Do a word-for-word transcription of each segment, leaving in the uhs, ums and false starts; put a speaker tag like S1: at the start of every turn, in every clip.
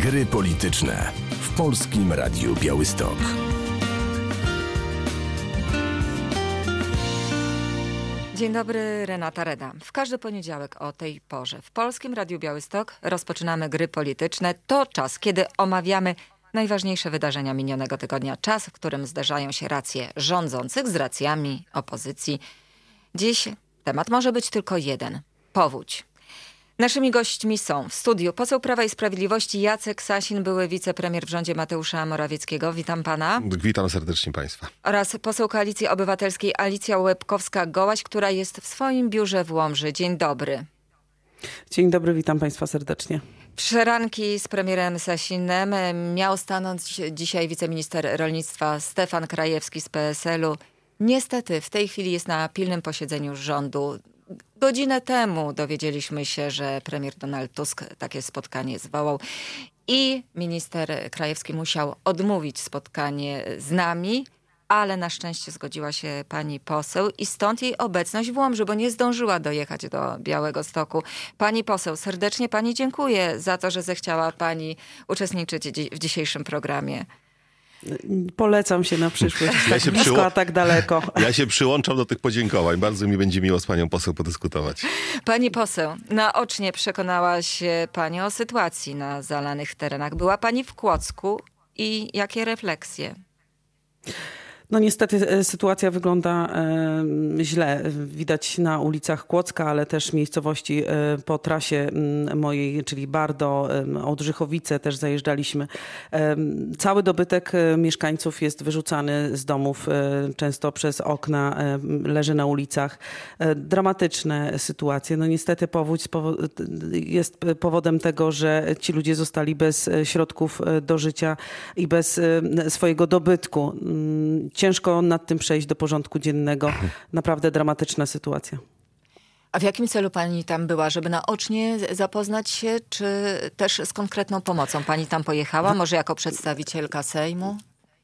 S1: Gry polityczne w Polskim Radiu Białystok.
S2: Dzień dobry, Renata Reda. W każdy poniedziałek o tej porze w Polskim Radiu Białystok rozpoczynamy Gry polityczne. To czas, kiedy omawiamy najważniejsze wydarzenia minionego tygodnia. Czas, w którym zderzają się racje rządzących z racjami opozycji. Dziś temat może być tylko jeden. Powódź. Naszymi gośćmi są w studiu poseł Prawa i Sprawiedliwości Jacek Sasin, były wicepremier w rządzie Mateusza Morawieckiego. Witam pana.
S3: Witam serdecznie państwa.
S2: Oraz poseł Koalicji Obywatelskiej Alicja Łebkowska-Gołaś, która jest w swoim biurze w Łomży. Dzień dobry.
S4: Dzień dobry, witam państwa serdecznie.
S2: Przeranki z premierem Sasinem miał stanąć dzisiaj wiceminister rolnictwa Stefan Krajewski z P S L u. Niestety w tej chwili jest na pilnym posiedzeniu rządu. Godzinę temu dowiedzieliśmy się, że premier Donald Tusk takie spotkanie zwołał i minister Krajewski musiał odmówić spotkanie z nami, ale na szczęście zgodziła się pani poseł i stąd jej obecność w Łomży, bo nie zdążyła dojechać do Białegostoku. Pani poseł, serdecznie pani dziękuję za to, że zechciała pani uczestniczyć w dzisiejszym programie.
S4: Polecam się na przyszłość,
S3: ja
S4: tak
S3: się
S4: blisko,
S3: przyło...
S4: a tak daleko.
S3: Ja się przyłączam do tych podziękowań. Bardzo mi będzie miło z panią poseł podyskutować.
S2: Pani poseł, naocznie przekonała się pani o sytuacji na zalanych terenach. Była pani w Kłodzku i jakie refleksje?
S4: No niestety sytuacja wygląda e, źle. Widać na ulicach Kłodzka, ale też miejscowości e, po trasie m, mojej, czyli Bardo, e, Ołdrzychowice też zajeżdżaliśmy. E, cały dobytek e, mieszkańców jest wyrzucany z domów, e, często przez okna, e, leży na ulicach. E, dramatyczne sytuacje. No niestety powódź powo- jest powodem tego, że ci ludzie zostali bez środków do życia i bez e, swojego dobytku. Ciężko nad tym przejść do porządku dziennego. Naprawdę dramatyczna sytuacja.
S2: A w jakim celu pani tam była? Żeby naocznie zapoznać się, czy też z konkretną pomocą? Pani tam pojechała, może jako przedstawicielka Sejmu?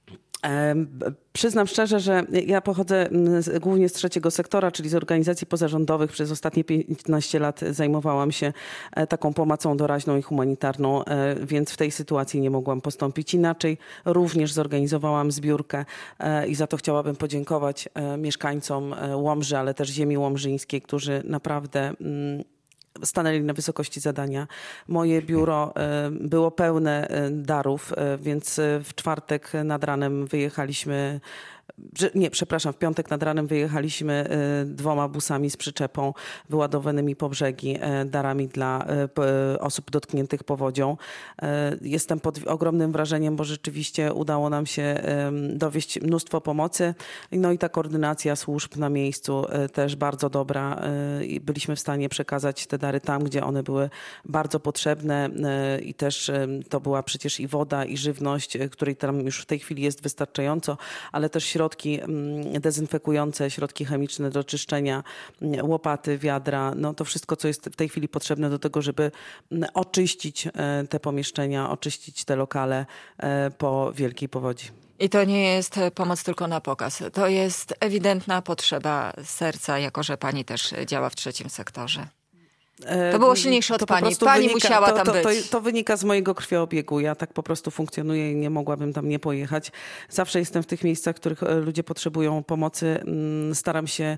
S4: E, przyznam szczerze, że ja pochodzę z, głównie z trzeciego sektora, czyli z organizacji pozarządowych. Przez ostatnie piętnaście lat zajmowałam się e, taką pomocą doraźną i humanitarną, e, więc w tej sytuacji nie mogłam postąpić inaczej. Również zorganizowałam zbiórkę e, i za to chciałabym podziękować e, mieszkańcom e, Łomży, ale też ziemi łomżyńskiej, którzy naprawdę mm, stanęli na wysokości zadania. Moje biuro było pełne darów, więc w czwartek nad ranem wyjechaliśmy, nie, przepraszam, w piątek nad ranem wyjechaliśmy dwoma busami z przyczepą wyładowanymi po brzegi darami dla osób dotkniętych powodzią. Jestem pod ogromnym wrażeniem, bo rzeczywiście udało nam się dowieść mnóstwo pomocy. No i ta koordynacja służb na miejscu też bardzo dobra. Byliśmy w stanie przekazać te dary tam, gdzie one były bardzo potrzebne i też to była przecież i woda, i żywność, której tam już w tej chwili jest wystarczająco, ale też środki dezynfekujące, środki chemiczne do czyszczenia, łopaty, wiadra, no to wszystko, co jest w tej chwili potrzebne do tego, żeby oczyścić te pomieszczenia, oczyścić te lokale po wielkiej powodzi.
S2: I to nie jest pomoc tylko na pokaz. To jest ewidentna potrzeba serca, jako że pani też działa w trzecim sektorze. To było silniejsze od
S4: to
S2: pani. Pani
S4: wynika,
S2: musiała
S4: to,
S2: tam
S4: to,
S2: być.
S4: To, to wynika z mojego krwioobiegu. Ja tak po prostu funkcjonuję i nie mogłabym tam nie pojechać. Zawsze jestem w tych miejscach, w których ludzie potrzebują pomocy. Staram się...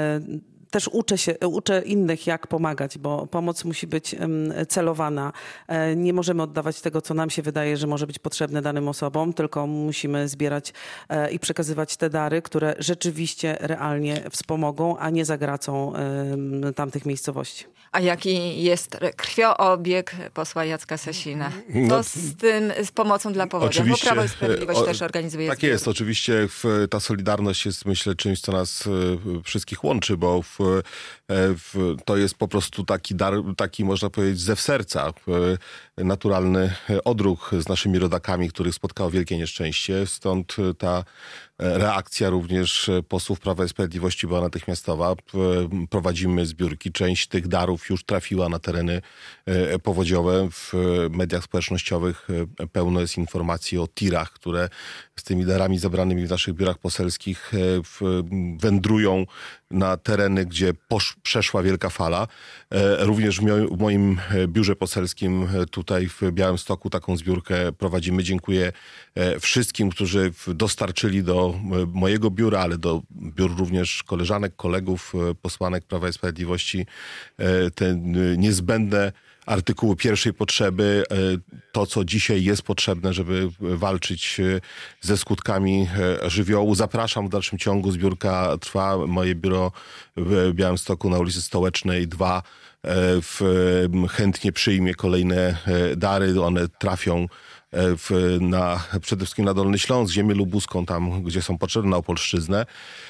S4: Też uczę się, uczę innych, jak pomagać, bo pomoc musi być celowana. Nie możemy oddawać tego, co nam się wydaje, że może być potrzebne danym osobom, tylko musimy zbierać i przekazywać te dary, które rzeczywiście realnie wspomogą, a nie zagracą tamtych miejscowości.
S2: A jaki jest krwioobieg posła Jacka Sasina? To
S3: No,
S2: z tym, z pomocą dla powodzian, bo Prawo i Sprawiedliwość
S3: o,
S2: też organizuje
S3: Tak
S2: zbiórki.
S3: jest, oczywiście w, ta solidarność jest, myślę, czymś, co nas y, wszystkich łączy, bo w, w, to jest po prostu taki dar, taki można powiedzieć zew serca, y, naturalny odruch z naszymi rodakami, których spotkało wielkie nieszczęście, stąd ta reakcja również posłów Prawa i Sprawiedliwości była natychmiastowa. Prowadzimy zbiórki. Część tych darów już trafiła na tereny powodziowe. W mediach społecznościowych pełno jest informacji o tirach, które z tymi darami zebranymi w naszych biurach poselskich wędrują na tereny gdzie posz, przeszła wielka fala. Również w, mio, w moim biurze poselskim tutaj w Białymstoku taką zbiórkę prowadzimy. Dziękuję wszystkim, którzy dostarczyli do mojego biura, ale do biur również koleżanek, kolegów, posłanek Prawa i Sprawiedliwości te niezbędne artykuły pierwszej potrzeby, to co dzisiaj jest potrzebne, żeby walczyć ze skutkami żywiołu. Zapraszam w dalszym ciągu, zbiórka trwa. Moje biuro w Białymstoku na ulicy Stołecznej dwa w, chętnie przyjmie kolejne dary. One trafią w, na, przede wszystkim na Dolny Śląsk, ziemię lubuską, tam gdzie są potrzebne, na Opolszczyznę.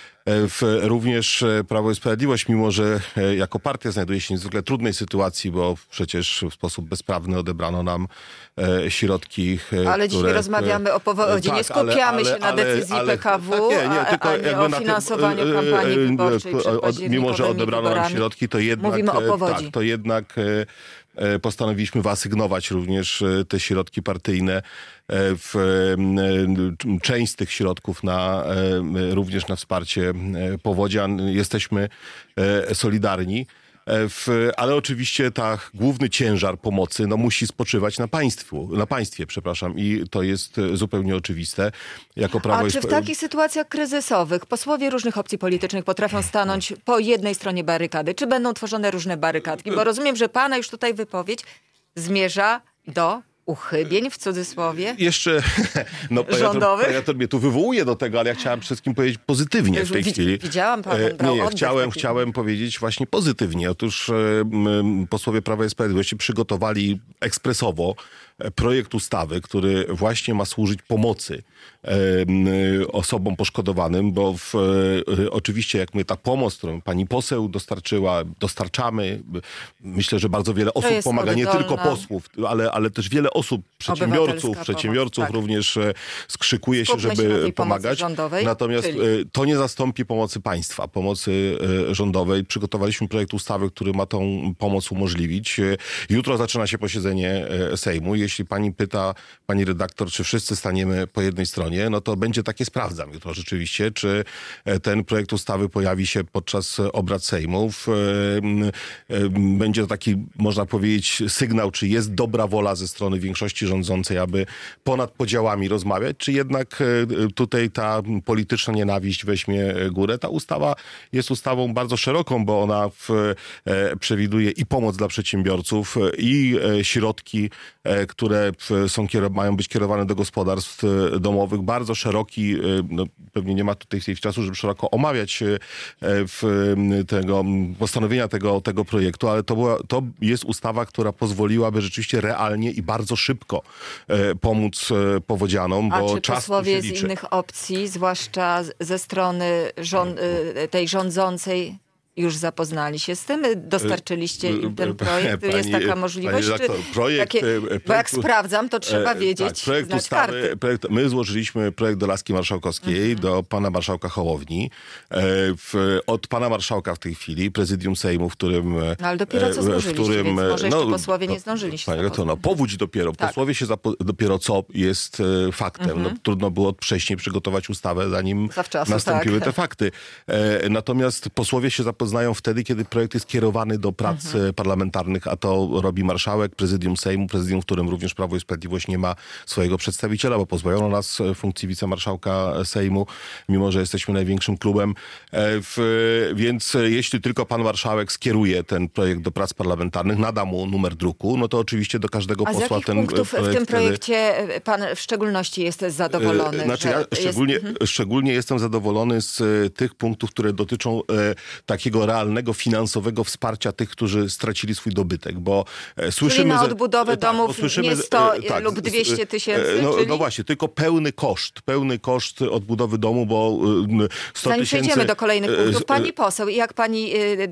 S3: W, również Prawo i Sprawiedliwość, mimo że jako partia znajduje się w niezwykle trudnej sytuacji, bo przecież w sposób bezprawny odebrano nam e, środki, e,
S2: Ale
S3: które,
S2: dzisiaj rozmawiamy o powodzie. Tak, nie skupiamy ale, ale, się na decyzji ale, ale, P K W, tak, nie, nie, tylko a, a nie o finansowaniu tym, kampanii wyborczej przed
S3: mimo że odebrano wyborami. nam środki, to jednak,
S2: Mówimy o powodzi.
S3: Tak, to jednak e, postanowiliśmy wyasygnować również te środki partyjne, w, część z tych środków na, również na wsparcie powodzian. Jesteśmy solidarni. W, ale oczywiście ta główny ciężar pomocy no, musi spoczywać na państwu, na państwie, przepraszam, i to jest zupełnie oczywiste. Jako Prawo
S2: A czy w takich sytuacjach kryzysowych posłowie różnych opcji politycznych potrafią stanąć po jednej stronie barykady? Czy będą tworzone różne barykadki? Bo rozumiem, że pana już tutaj wypowiedź zmierza do uchybień, w cudzysłowie,
S3: jeszcze no,
S2: rządowych?
S3: Paniator mnie tu wywołuje do tego, ale ja chciałem przede wszystkim powiedzieć pozytywnie w tej
S2: Wi-
S3: chwili.
S2: Widziałam pan,
S3: e,
S2: brał
S3: Nie,
S2: oddech
S3: chciałem,
S2: taki.
S3: chciałem powiedzieć właśnie pozytywnie. Otóż e, m, posłowie Prawa i Sprawiedliwości przygotowali ekspresowo projekt ustawy, który właśnie ma służyć pomocy e, osobom poszkodowanym, bo w, e, oczywiście jak my ta pomoc, którą pani poseł dostarczyła, dostarczamy, myślę, że bardzo wiele osób pomaga, nie tylko posłów, ale, ale też wiele osób, przedsiębiorców, przedsiębiorców pomoc, tak. również e, skrzykuje się,
S2: Skupmy
S3: żeby
S2: się
S3: pomagać.
S2: Rządowej,
S3: Natomiast
S2: czyli...
S3: e, to nie zastąpi pomocy państwa, pomocy e, rządowej. Przygotowaliśmy projekt ustawy, który ma tą pomoc umożliwić. E, jutro zaczyna się posiedzenie e, Sejmu. Jeśli pani pyta, pani redaktor, czy wszyscy staniemy po jednej stronie, no to będzie takie, sprawdzam jutro rzeczywiście, czy ten projekt ustawy pojawi się podczas obrad Sejmu. Będzie to taki, można powiedzieć, sygnał, czy jest dobra wola ze strony większości rządzącej, aby ponad podziałami rozmawiać, czy jednak tutaj ta polityczna nienawiść weźmie górę. Ta ustawa jest ustawą bardzo szeroką, bo ona w, przewiduje i pomoc dla przedsiębiorców, i środki, które są, mają być kierowane do gospodarstw domowych. Bardzo szeroki, no, pewnie nie ma tutaj w tej czasu, żeby szeroko omawiać w tego postanowienia tego, tego projektu, ale to, była, to jest ustawa, która pozwoliłaby rzeczywiście realnie i bardzo szybko pomóc powodzianom, bo
S2: A czy
S3: czas
S2: posłowie
S3: się
S2: z
S3: liczy.
S2: innych opcji, zwłaszcza ze strony rząd, tej rządzącej, już zapoznali się z tym? Dostarczyliście im ten projekt?
S3: Pani,
S2: jest taka możliwość?
S3: Redaktor, projekt,
S2: takie,
S3: projekt,
S2: bo jak sprawdzam, to trzeba wiedzieć,
S3: tak, projekt
S2: znać
S3: ustawy,
S2: karty.
S3: projekt, my złożyliśmy projekt do Laski Marszałkowskiej, mhm. do pana marszałka Hołowni. W, od pana marszałka w tej chwili, prezydium Sejmu, w którym...
S2: No ale dopiero co złożyliście, w którym, więc może jeszcze no, posłowie nie zdążyli się
S3: Panie to, no, powódź dopiero. Tak. Posłowie się zapo- dopiero co jest e, faktem. Mhm. No, trudno było wcześniej przygotować ustawę, zanim Zawczasu, nastąpiły tak. te fakty. E, natomiast posłowie się zapoznają wtedy, kiedy projekt jest kierowany do prac mhm. parlamentarnych, a to robi marszałek, prezydium Sejmu, prezydium, w którym również Prawo i Sprawiedliwość nie ma swojego przedstawiciela, bo pozbawiono nas funkcji wicemarszałka Sejmu, mimo że jesteśmy największym klubem. W, więc jeśli tylko pan marszałek skieruje ten projekt do prac parlamentarnych, nada mu numer druku, no to oczywiście do każdego
S2: a
S3: posła
S2: z jakich
S3: ten
S2: punktów
S3: projekt...
S2: w tym projekcie pan w szczególności jest zadowolony?
S3: Znaczy ja szczególnie, jest... szczególnie jestem zadowolony z tych punktów, które dotyczą e, takiego realnego finansowego wsparcia tych, którzy stracili swój dobytek, bo e, słyszymy...
S2: Czyli na
S3: że,
S2: odbudowę
S3: tak,
S2: domów
S3: słyszymy,
S2: nie sto
S3: e, tak,
S2: lub dwieście tysięcy?
S3: No,
S2: czyli...
S3: no właśnie, tylko pełny koszt, pełny koszt odbudowy domu, bo sto
S2: Zanim
S3: tysięcy...
S2: przejdziemy do kolejnych punktów, pani poseł, jak pani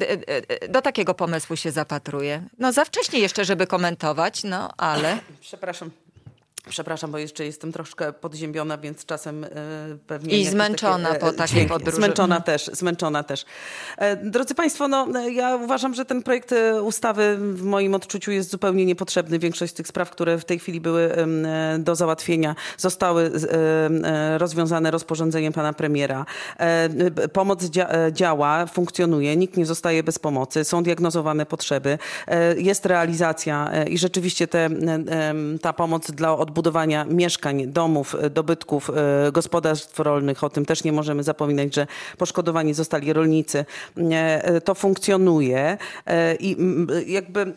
S2: do takiego pomysłu się zapatruje? No za wcześnie jeszcze, żeby komentować, no ale...
S4: Przepraszam. Przepraszam, bo jeszcze jestem troszkę podziębiona, więc czasem e, pewnie...
S2: I zmęczona
S4: takie,
S2: po takiej
S4: dźwięki.
S2: podróży.
S4: Zmęczona też, zmęczona też. E, drodzy Państwo, no, ja uważam, że ten projekt ustawy w moim odczuciu jest zupełnie niepotrzebny. Większość z tych spraw, które w tej chwili były e, do załatwienia, zostały e, rozwiązane rozporządzeniem pana premiera. E, pomoc dzia- działa, funkcjonuje, nikt nie zostaje bez pomocy, są diagnozowane potrzeby, e, jest realizacja e, i rzeczywiście te, e, ta pomoc dla odbudowania budowania mieszkań, domów, dobytków, gospodarstw rolnych. O tym też nie możemy zapominać, że poszkodowani zostali rolnicy. To funkcjonuje i jakby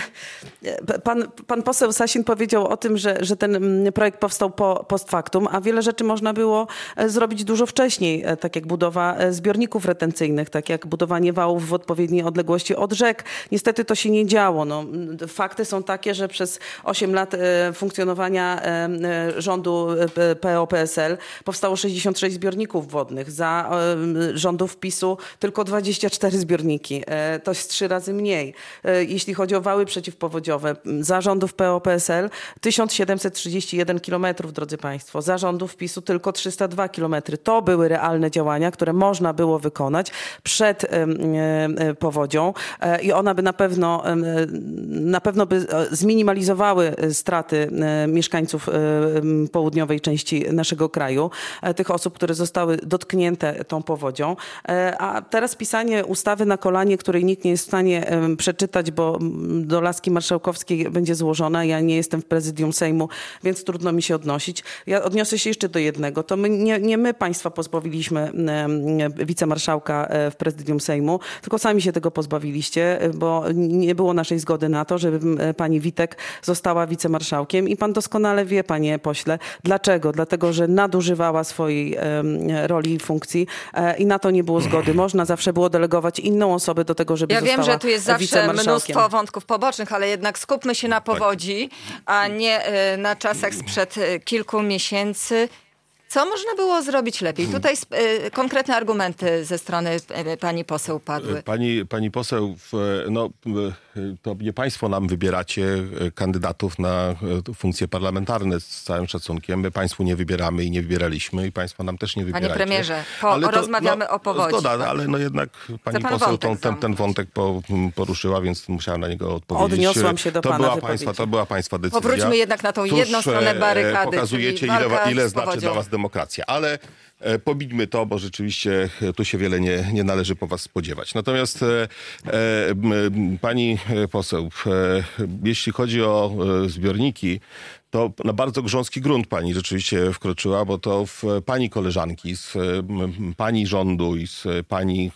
S4: pan, pan poseł Sasin powiedział o tym, że, że ten projekt powstał po, post factum, a wiele rzeczy można było zrobić dużo wcześniej, tak jak budowa zbiorników retencyjnych, tak jak budowanie wałów w odpowiedniej odległości od rzek. Niestety to się nie działo. No, fakty są takie, że przez osiem lat funkcjonowania rządu P O P S L powstało sześćdziesiąt sześć zbiorników wodnych. Za rządów PiSu tylko dwadzieścia cztery zbiorniki. To jest trzy razy mniej. Jeśli chodzi o wały przeciwpowodziowe, za rządów P O P S L tysiąc siedemset trzydzieści jeden kilometrów, drodzy Państwo. Za rządów PiSu tylko trzysta dwa kilometry. To były realne działania, które można było wykonać przed powodzią i ona by na pewno, na pewno by zminimalizowały straty mieszkańców południowej części naszego kraju, tych osób, które zostały dotknięte tą powodzią. A teraz pisanie ustawy na kolanie, której nikt nie jest w stanie przeczytać, bo do laski marszałkowskiej będzie złożona. Ja nie jestem w prezydium Sejmu, więc trudno mi się odnosić. Ja odniosę się jeszcze do jednego. To my, nie, nie my państwa pozbawiliśmy wicemarszałka w prezydium Sejmu, tylko sami się tego pozbawiliście, bo nie było naszej zgody na to, żeby pani Witek została wicemarszałkiem i pan doskonale wie, panie pośle, dlaczego? Dlatego, że nadużywała swojej e, roli i funkcji e, i na to nie było zgody. Można zawsze było delegować inną osobę do tego, żeby
S2: ja
S4: została
S2: wiem, że tu jest zawsze
S4: wicemarszałkiem.
S2: Mnóstwo wątków pobocznych, ale jednak skupmy się na powodzi, a nie e, na czasach sprzed e, kilku miesięcy. Co można było zrobić lepiej? Tutaj y, konkretne argumenty ze strony y, pani poseł padły.
S3: Pani, pani poseł, no, to nie państwo nam wybieracie kandydatów na funkcje parlamentarne, z całym szacunkiem. My państwu nie wybieramy i nie wybieraliśmy i państwo nam też nie wybieracie.
S2: Panie premierze, po,
S3: ale to,
S2: rozmawiamy
S3: no,
S2: o powodzi.
S3: Zgoda, tak? Ale no jednak pani poseł tą, ten, ten wątek po, poruszyła, więc musiałam na niego odpowiedzieć.
S4: Odniosłam się do
S3: to
S4: pana
S3: była
S4: wypowiedzi.
S3: państwa, To była państwa decyzja.
S2: Powróćmy jednak na tą
S3: Cóż,
S2: jedną stronę barykady.
S3: Pokazujecie, ile, ile znaczy dla was demokracja. Ale e, pobidźmy to, bo rzeczywiście tu się wiele nie, nie należy po was spodziewać. Natomiast e, e, pani poseł, e, jeśli chodzi o e, zbiorniki, to na bardzo grząski grunt pani rzeczywiście wkroczyła, bo to w pani koleżanki z pani rządu i z pani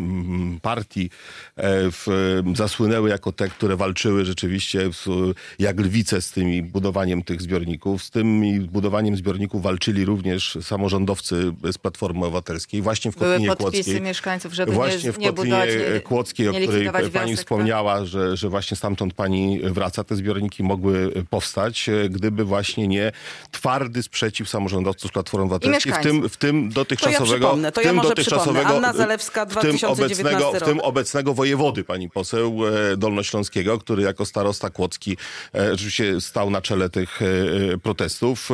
S3: partii w, zasłynęły jako te, które walczyły rzeczywiście z, jak lwice z tymi budowaniem tych zbiorników. Z tym budowaniem zbiorników walczyli również samorządowcy z Platformy Obywatelskiej. Właśnie w Kotlinie
S2: Były podpisy
S3: Kłodzkiej.
S2: mieszkańców, żeby
S3: właśnie
S2: nie,
S3: w
S2: nie
S3: Kotlinie
S2: budować,
S3: Kłodzkiej, o
S2: nie
S3: której
S2: likwidować
S3: pani
S2: wiosek,
S3: wspomniała, że, że właśnie stamtąd pani wraca. Te zbiorniki mogły powstać, gdyby właśnie nie twardy sprzeciw samorządowców z Platformy Obywatelskiej, w tym, w tym dotychczasowego...
S4: To ja, to
S3: w
S4: ja
S3: tym
S4: może
S3: dotychczasowego
S4: Anna Zalewska, dwa tysiące dziewiętnasty
S3: w tym, obecnego, w tym
S4: rok.
S3: obecnego wojewody, pani poseł dolnośląskiego, który jako starosta kłodzki rzeczywiście stał na czele tych protestów.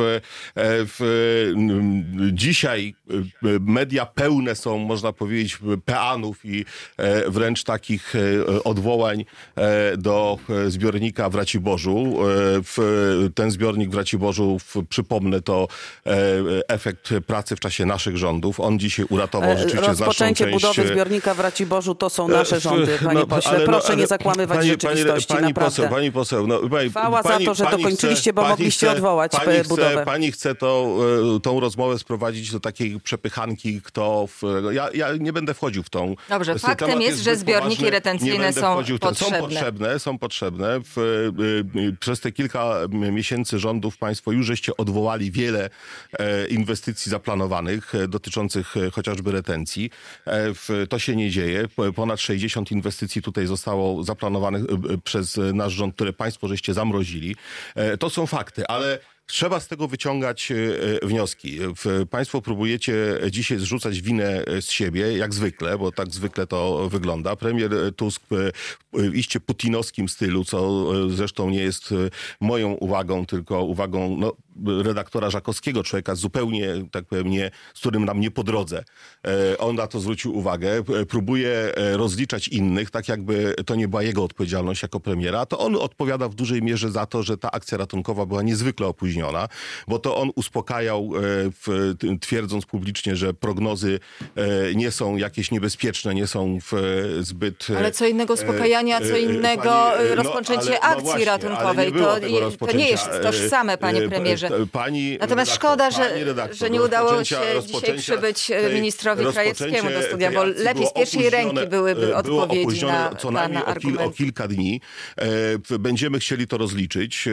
S3: W, dzisiaj media pełne są, można powiedzieć, peanów i wręcz takich odwołań do zbiornika w Raciborzu. W ten zbiornik w Raciborzu, w, przypomnę, to efekt pracy w czasie naszych rządów. On dzisiaj uratował rzeczywiście znaczną
S4: Rozpoczęcie
S3: część...
S4: budowy zbiornika w Raciborzu to są nasze rządy, panie
S3: no,
S4: pośle.
S3: ale,
S4: Proszę
S3: no,
S4: nie zakłamywać
S3: pani,
S4: rzeczywistości,
S3: pani, pani
S4: naprawdę.
S3: Poseł, pani poseł, no, pani,
S4: Chwała
S3: pani,
S4: za to, że
S3: pani
S4: dokończyliście,
S3: chce,
S4: bo mogliście
S3: chce,
S4: odwołać
S3: pani
S4: budowę.
S3: Chce, pani chce to, tą rozmowę sprowadzić do takiej przepychanki, kto... W, ja, ja nie będę wchodził w tą...
S2: Dobrze, faktem jest, jest, że zbiorniki
S3: poważny,
S2: retencyjne są potrzebne.
S3: Są potrzebne, są potrzebne. W, y, przez te kilka miesięcy rządów państwo już żeście odwołali wiele e, inwestycji zaplanowanych e, dotyczących e, chociażby retencji. E, w, to się nie dzieje. Ponad sześćdziesiąt inwestycji tutaj zostało zaplanowanych e, przez nasz rząd, które państwo żeście zamrozili. E, to są fakty, ale Trzeba z tego wyciągać wnioski. Państwo próbujecie dzisiaj zrzucać winę z siebie, jak zwykle, bo tak zwykle to wygląda. Premier Tusk w iście putinowskim stylu, co zresztą nie jest moją uwagą, tylko uwagą no, redaktora Żakowskiego, człowieka zupełnie, tak powiem, nie, z którym nam nie po drodze. On na to zwrócił uwagę. Próbuje rozliczać innych, tak jakby to nie była jego odpowiedzialność jako premiera. To on odpowiada w dużej mierze za to, że ta akcja ratunkowa była niezwykle opóźniona, bo to on uspokajał, twierdząc publicznie, że prognozy nie są jakieś niebezpieczne, nie są zbyt...
S2: Ale co innego uspokajania, co innego Pani, rozpoczęcie no, ale, akcji no właśnie, ratunkowej. To, to nie jest tożsame, panie premierze.
S3: Pani
S2: Natomiast
S3: redaktor,
S2: szkoda, że,
S3: pani redaktor,
S2: że nie udało się dzisiaj przybyć ministrowi Krajewskiemu do studia, bo lepiej z pierwszej ręki byłyby odpowiedzi na
S3: co najmniej
S2: pana
S3: o, kil, o kilka dni. Będziemy chcieli to rozliczyć.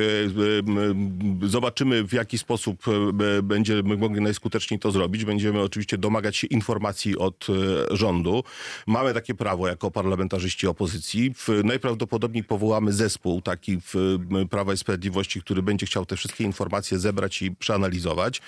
S3: Zobaczymy, w jaki sposób będziemy mogli najskuteczniej to zrobić. Będziemy oczywiście domagać się informacji od rządu. Mamy takie prawo jako parlamentarzyści opozycji. Najprawdopodobniej powołamy zespół taki w Prawa i Sprawiedliwości, który będzie chciał te wszystkie informacje zebrać i przeanalizować,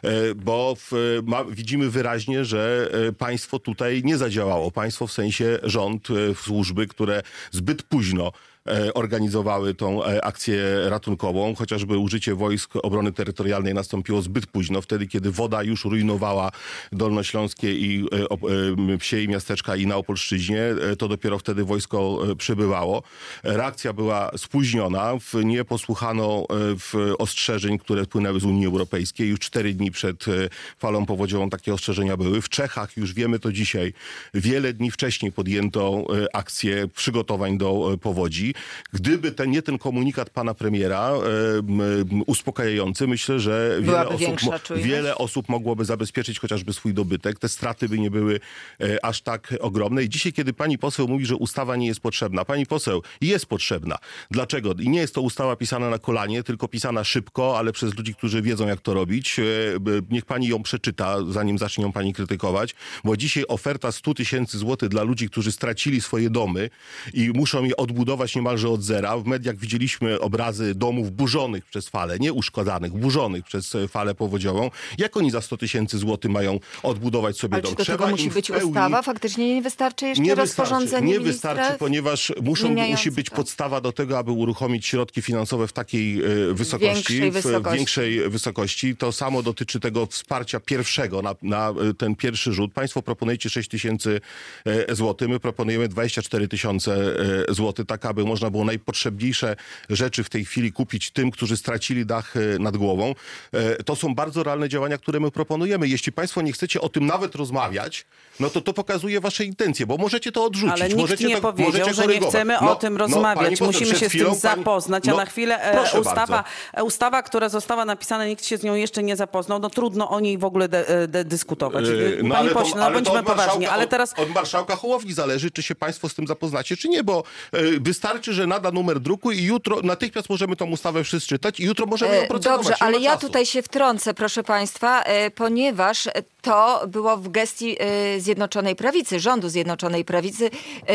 S3: bo w, ma, widzimy wyraźnie, że państwo tutaj nie zadziałało. Państwo w sensie rząd, służby, które zbyt późno organizowały tą akcję ratunkową. Chociażby użycie wojsk obrony terytorialnej nastąpiło zbyt późno, wtedy kiedy woda już rujnowała Dolnośląskie i wsie i miasteczka i na Opolszczyźnie, to dopiero wtedy wojsko przybywało. Reakcja była spóźniona, nie posłuchano w ostrzeżeń, które płynęły z Unii Europejskiej. Już cztery dni przed falą powodziową takie ostrzeżenia były. W Czechach, już wiemy to dzisiaj, wiele dni wcześniej podjęto akcję przygotowań do powodzi. Gdyby ten, nie ten komunikat pana premiera e, m, uspokajający, myślę, że wiele osób, mo, wiele osób mogłoby zabezpieczyć chociażby swój dobytek. Te straty by nie były e, aż tak ogromne. I dzisiaj, kiedy pani poseł mówi, że ustawa nie jest potrzebna. Pani poseł, jest potrzebna. Dlaczego? I nie jest to ustawa pisana na kolanie, tylko pisana szybko, ale przez ludzi, którzy wiedzą, jak to robić. E, niech pani ją przeczyta, zanim zacznie ją pani krytykować, bo dzisiaj oferta sto tysięcy złotych dla ludzi, którzy stracili swoje domy i muszą je odbudować niemalże od zera. W mediach widzieliśmy obrazy domów burzonych przez falę, nie uszkodanych, burzonych przez falę powodziową. Jak oni za sto tysięcy złotych mają odbudować sobie
S2: Ale
S3: dom?
S2: czy do
S3: Trzeba
S2: tego musi być pełni... ustawa? Faktycznie nie wystarczy jeszcze nie rozporządzenie
S3: Nie wystarczy, ponieważ muszą, musi być
S2: to.
S3: podstawa do tego, aby uruchomić środki finansowe w takiej e, wysokości,
S2: większej
S3: w,
S2: wysokości.
S3: w większej wysokości. To samo dotyczy tego wsparcia pierwszego na, na ten pierwszy rzut. Państwo proponujecie sześć tysięcy złotych, my proponujemy dwadzieścia cztery tysiące złotych, tak aby można było najpotrzebniejsze rzeczy w tej chwili kupić tym, którzy stracili dach nad głową. To są bardzo realne działania, które my proponujemy. Jeśli państwo nie chcecie o tym nawet rozmawiać, no to to pokazuje wasze intencje, bo możecie to odrzucić.
S4: Ale nikt
S3: możecie
S4: nie
S3: to,
S4: powiedział, że nie chcemy
S3: no,
S4: o tym
S3: no,
S4: rozmawiać.
S3: poseł,
S4: Musimy się z tym zapoznać,
S3: pani...
S4: a
S3: no,
S4: na chwilę e, ustawa, ustawa, która została napisana, nikt się z nią jeszcze nie zapoznał, no trudno o niej w ogóle de, de, dyskutować.
S3: Yy, no,
S4: Pani
S3: ale
S4: pośle,
S3: to,
S4: no
S3: ale
S4: bądźmy
S3: od
S4: poważni. Ale teraz...
S3: od, od marszałka Hołowni zależy, czy się państwo z tym zapoznacie, czy nie, bo yy, wystarczy, że nada numer druku i jutro natychmiast możemy tą ustawę wszyscy czytać i jutro możemy ją procedować.
S2: Dobrze, ale ja
S3: czasu.
S2: tutaj się wtrącę, proszę państwa, ponieważ to było w gestii Zjednoczonej Prawicy, rządu Zjednoczonej Prawicy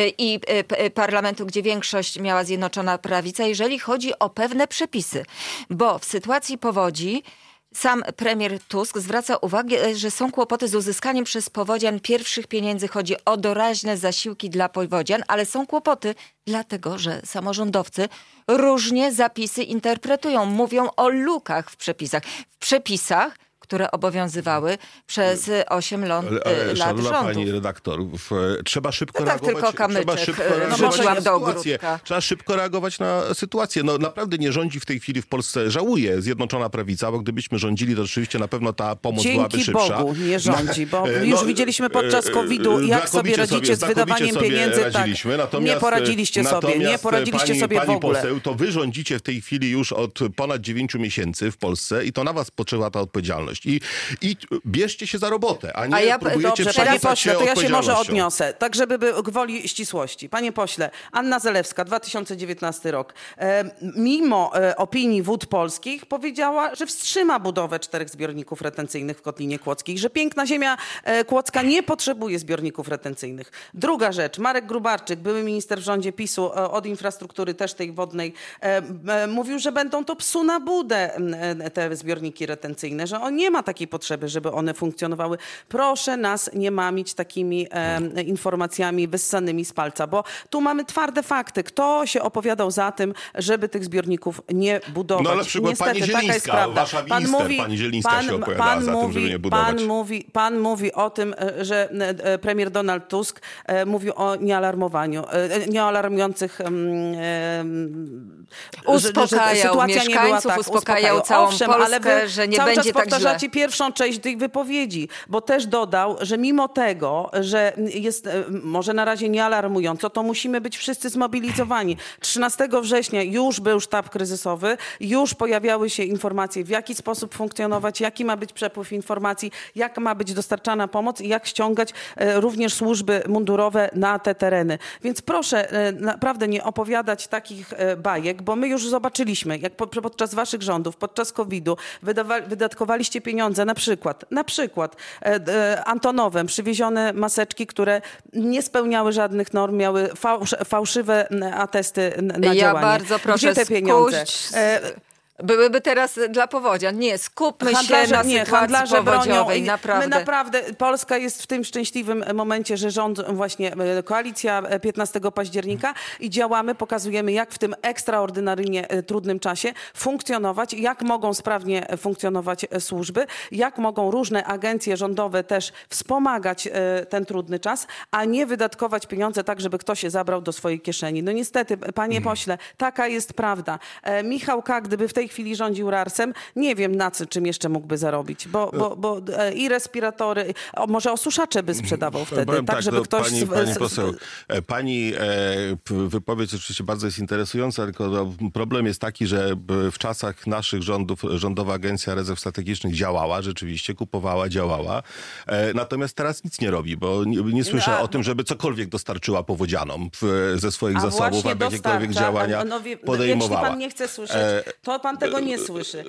S2: i parlamentu, gdzie większość miała Zjednoczona Prawica, jeżeli chodzi o pewne przepisy. Bo w sytuacji powodzi sam premier Tusk zwraca uwagę, że są kłopoty z uzyskaniem przez powodzian pierwszych pieniędzy. Chodzi o doraźne zasiłki dla powodzian, ale są kłopoty dlatego, że samorządowcy różnie zapisy interpretują. Mówią o lukach w przepisach. W przepisach, które obowiązywały przez osiem lat rządów.
S3: Pani redaktor, w, trzeba szybko
S2: no tak,
S3: reagować.
S2: Tylko kamyczek,
S3: trzeba szybko
S2: no
S3: reagować na
S2: do
S3: sytuację. Trzeba szybko reagować na sytuację. No naprawdę nie rządzi w tej chwili w Polsce, żałuje Zjednoczona Prawica, bo gdybyśmy rządzili, to rzeczywiście na pewno ta pomoc
S4: Dzięki
S3: byłaby szybsza.
S4: Bogu nie rządzi, bo
S3: no,
S4: już widzieliśmy podczas kowida, jak sobie radzicie z wydawaniem pieniędzy. Tak, nie poradziliście sobie, nie poradziliście
S3: pani,
S4: sobie
S3: pani
S4: w ogóle.
S3: Poseł, to wy rządzicie w tej chwili już od ponad dziewięciu miesięcy w Polsce i to na was spoczywa ta odpowiedzialność. ścisłość. I, i bierzcie się za robotę, a nie
S2: A ja-
S3: próbujecie
S4: Dobrze, panie
S3: przerzucać
S4: pośle,
S3: się
S4: to ja się może
S3: odpowiedzialnością.
S4: odniosę, tak żeby by gwoli ścisłości. Panie pośle, Anna Zalewska, dwa tysiące dziewiętnasty rok, e, mimo e, opinii Wód Polskich powiedziała, że wstrzyma budowę czterech zbiorników retencyjnych w Kotlinie Kłodzkiej, że piękna ziemia e, kłodzka nie potrzebuje zbiorników retencyjnych. Druga rzecz, Marek Grubarczyk, były minister w rządzie PiSu e, od infrastruktury też tej wodnej, e, e, mówił, że będą to psu na budę e, te zbiorniki retencyjne, że on nie ma takiej potrzeby, żeby one funkcjonowały. Proszę nas nie mamić takimi e, informacjami wyssanymi z palca, bo tu mamy twarde fakty. Kto się opowiadał za tym, żeby tych zbiorników nie budować?
S3: No, na przykład
S4: Niestety,
S3: pani
S4: taka jest
S3: Zielińska,
S4: prawda.
S3: wasza minister, pani Zielińska się opowiadała za tym, żeby nie budować.
S4: Pan mówi, pan mówi o tym, e, że e, premier Donald Tusk e, mówił o niealarmowaniu, e, niealarmujących em, em,
S2: Uspokajał
S4: że, że sytuacja nie była
S2: mieszkańców,
S4: tak,
S2: uspokajał całą
S4: Owszem,
S2: Polskę,
S4: ale wy
S2: że nie
S4: cały
S2: będzie
S4: czas
S2: tak
S4: powtarzacie
S2: źle.
S4: pierwszą część tych wypowiedzi, bo też dodał, że mimo tego, że jest e, może na razie niealarmująco, to musimy być wszyscy zmobilizowani. trzynastego września już był sztab kryzysowy, już pojawiały się informacje, w jaki sposób funkcjonować, jaki ma być przepływ informacji, jak ma być dostarczana pomoc i jak ściągać e, również służby mundurowe na te tereny. Więc proszę e, naprawdę nie opowiadać takich e, bajek, bo my już zobaczyliśmy, jak po, podczas waszych rządów, podczas kowida wydatkowaliście pieniądze na przykład, na przykład e, e, Antonowem przywiezione maseczki, które nie spełniały żadnych norm, miały fałsz, fałszywe atesty na
S2: Ja
S4: działanie.
S2: bardzo proszę
S4: Gdzie te pieniądze?
S2: skuść-
S4: E,
S2: Byłyby teraz dla powodzian. Nie, skupmy
S4: Handlarze,
S2: się na
S4: nie,
S2: sytuacji
S4: handlarze bronią.
S2: powodziowej.
S4: I
S2: Naprawdę.
S4: My naprawdę, Polska jest w tym szczęśliwym momencie, że rząd, właśnie e, koalicja piętnastego października i działamy, pokazujemy, jak w tym ekstraordynaryjnie e, trudnym czasie funkcjonować, jak mogą sprawnie funkcjonować e, służby, jak mogą różne agencje rządowe też wspomagać e, ten trudny czas, a nie wydatkować pieniądze tak, żeby ktoś je zabrał do swojej kieszeni. No niestety, panie
S3: Mhm.
S4: pośle, taka jest prawda. E, Michał K., gdyby w tej chwili rządził rarsem, nie wiem na co, czym jeszcze mógłby zarobić, bo, bo, bo e, i respiratory, o, może osuszacze by sprzedawał wtedy,
S3: Powiem
S4: tak, żeby
S3: no,
S4: ktoś...
S3: Pani,
S4: z-
S3: pani
S4: z-
S3: poseł, e, pani e, p- wypowiedź oczywiście bardzo jest interesująca, tylko no, problem jest taki, że b- w czasach naszych rządów Rządowa Agencja Rezerw Strategicznych działała, rzeczywiście kupowała, działała, e, natomiast teraz nic nie robi, bo nie, nie słyszę
S4: No, a-
S3: o tym, żeby cokolwiek dostarczyła powodzianom w, ze swoich
S4: A
S3: zasobów,
S4: właśnie
S3: aby jakiekolwiek
S4: dostarcza,
S3: działania
S4: a no wie-
S3: podejmowała.
S4: Jeśli pan nie chce słyszeć,
S3: E,
S4: to pan tego nie słyszy.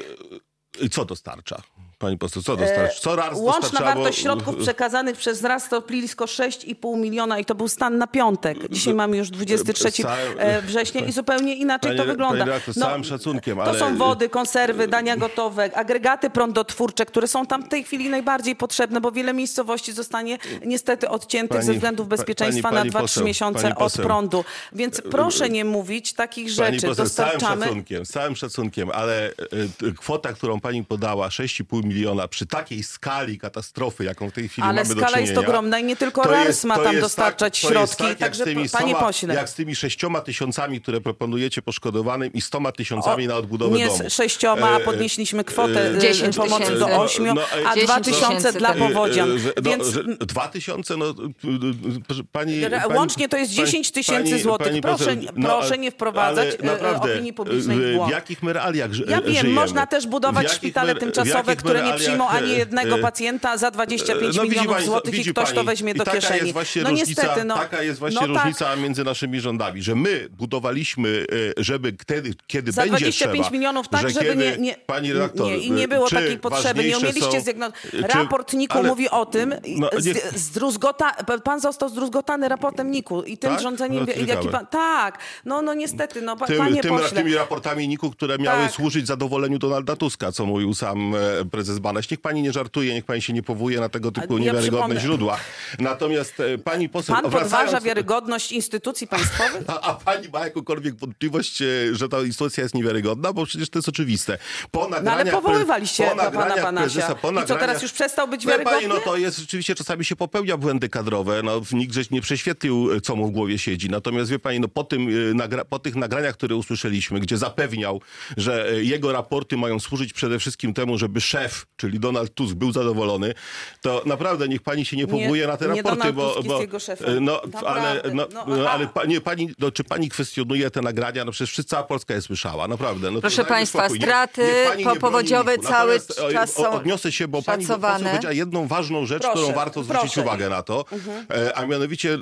S3: I co dostarcza? Pani poseł, co dostarcza? Co raz
S4: Łączna
S3: dostarczała, bo-
S4: wartość środków przekazanych przez raz to blisko sześć i pół miliona i to był stan na piątek. Dzisiaj mamy już dwudziestego trzeciego
S3: Całe-
S4: września i zupełnie inaczej
S3: Pani-
S4: to wygląda.
S3: pani redaktor, z całym szacunkiem,
S4: To
S3: ale-
S4: są wody, konserwy, dania gotowe, agregaty prądotwórcze, które są tam w tej chwili najbardziej potrzebne, bo wiele miejscowości zostanie niestety odciętych
S3: Pani-
S4: ze względów
S3: pa-
S4: bezpieczeństwa
S3: pani-
S4: na
S3: pani
S4: dwa trzy
S3: poseł,
S4: miesiące
S3: pani
S4: od
S3: poseł.
S4: prądu. Więc proszę nie mówić takich
S3: Pani
S4: rzeczy.
S3: poseł, z całym
S4: Dostarczamy...
S3: szacunkiem, z całym szacunkiem, ale y, y, kwota, którą pani podała, sześć i pół miliona, przy takiej skali katastrofy, jaką w tej chwili
S4: Ale
S3: mamy do
S4: skala
S3: czynienia...
S4: jest ogromna i nie tylko
S3: to
S4: RARS
S3: jest-
S4: ma
S3: to
S4: tam
S3: jest
S4: dostarczać
S3: tak, to jest
S4: środki.
S3: tak, jak
S4: Także,
S3: z tymi
S4: panie
S3: stoma,
S4: pośle.
S3: jak z tymi sześcioma tysiącami, które proponujecie poszkodowanym i stoma tysiącami
S4: O,
S3: na odbudowę
S4: nie
S3: domu.
S4: z sześcioma, a
S3: E,
S4: podnieśliśmy kwotę
S3: e,
S4: e,
S2: dziesięć
S4: pomocy
S2: tysięcy.
S4: do ośmiu,
S3: No, e,
S4: a
S2: dziesięć
S4: dwa tysiące
S2: tysięcy
S4: dla
S2: tego.
S4: powodzian.
S3: E, że- no,
S4: Więc
S3: że dwa tysiące, no y, y, proszę pani,
S4: Re-
S3: pani...
S4: łącznie to jest
S3: pani-
S4: dziesięć tysięcy
S3: pani-
S4: złotych.
S3: pani
S4: Proszę-
S3: poseł,
S4: proszę nie wprowadzać,
S3: ale
S4: e,
S3: naprawdę,
S4: opinii publicznej w
S3: e,
S4: błąd.
S3: W jakich my realiach ży-
S4: ja wiem,
S3: żyjemy?
S4: można też budować
S3: W jakich
S4: szpitale
S3: my- w
S4: tymczasowe,
S3: jakich
S4: które
S3: my
S4: nie przyjmą
S3: realiach,
S4: ani jednego
S3: e,
S4: pacjenta za dwadzieścia pięć
S3: No, widzi
S4: milionów
S3: pani,
S4: złotych
S3: widzi
S4: i ktoś
S3: pani.
S4: to weźmie
S3: I
S4: do
S3: taka
S4: kieszeni.
S3: Jest właśnie
S4: no
S3: różnica,
S4: niestety, no.
S3: taka jest właśnie
S4: no
S3: różnica
S4: tak.
S3: między naszymi rządami, że my budowaliśmy, e, żeby kiedy, kiedy
S4: Za
S3: będzie
S4: dwadzieścia pięć
S3: trzeba,
S4: milionów tak,
S3: że
S4: żeby
S3: kiedy,
S4: nie, nie,
S3: pani redaktor,
S4: nie, i nie było
S3: czy
S4: takiej potrzeby. Nie
S3: ważniejsze
S4: umieliście
S3: są-
S4: zdiagnozować.
S3: czy-
S4: Raport N I K-u
S3: ale-
S4: mówi o tym,
S3: No,
S4: z,
S3: nie-
S4: zdruzgota, pan został zdruzgotany raportem N I K-u i tym
S3: Tak?
S4: rządzeniem,
S3: No, to
S4: jaki
S3: ciekawe.
S4: pan... Tak, no, no niestety, no pa-
S3: Tym,
S4: panie
S3: tym,
S4: pośle.
S3: tymi raportami N I K-u, które miały
S4: Tak.
S3: służyć zadowoleniu Donalda Tuska, co mówił sam e, prezes Banaś. Niech pani nie żartuje, niech pani się nie powołuje na tego typu
S4: ja
S3: niewiarygodne
S4: przypomnę.
S3: źródła. Natomiast e, pani poseł...
S4: Pan
S3: wracając-
S4: podważa wiarygodność instytucji państwowych?
S3: A, a pani ma jakąkolwiek wątpliwość, e, że ta instytucja jest niewiarygodna? Bo przecież to jest oczywiste. Po
S4: No ale
S3: nagraniach pre-
S4: powoływaliście
S3: po
S4: pana
S3: nagraniach
S4: Banasia.
S3: prezesa, po
S4: I co,
S3: nagraniach-
S4: teraz już przestał być
S3: Wie pani,
S4: wiarygodny?
S3: no to jest rzeczywiście, czasami się popełnia błędy kadrowe. No, nikt żeś nie prześwietlił, co mu w głowie siedzi. Natomiast wie pani, no po, tym, y, nagra- po tych nagraniach, które usłyszeliśmy, gdzie zapewniał, że y, jego raporty mają służyć przede wszystkim temu, żeby szef F, czyli Donald Tusk, był zadowolony, to naprawdę niech pani się nie powołuje na te
S4: nie
S3: raporty,
S4: Donald
S3: bo...
S4: Tusk
S3: bo
S4: jest jego szefem.
S3: no, ale, no,
S4: no,
S3: no, ale pa, nie, pani, no, czy pani kwestionuje te nagrania? No przecież cała Polska je słyszała, naprawdę. No,
S2: Proszę państwa,
S3: spokój.
S2: straty
S3: nie, nie
S2: popowodziowe cały czas są
S3: odniosę się, bo pani
S2: szacowane.
S3: powiedziała jedną ważną rzecz,
S4: Proszę,
S3: którą warto zwrócić
S4: proszę.
S3: uwagę na to,
S4: Mhm.
S3: a mianowicie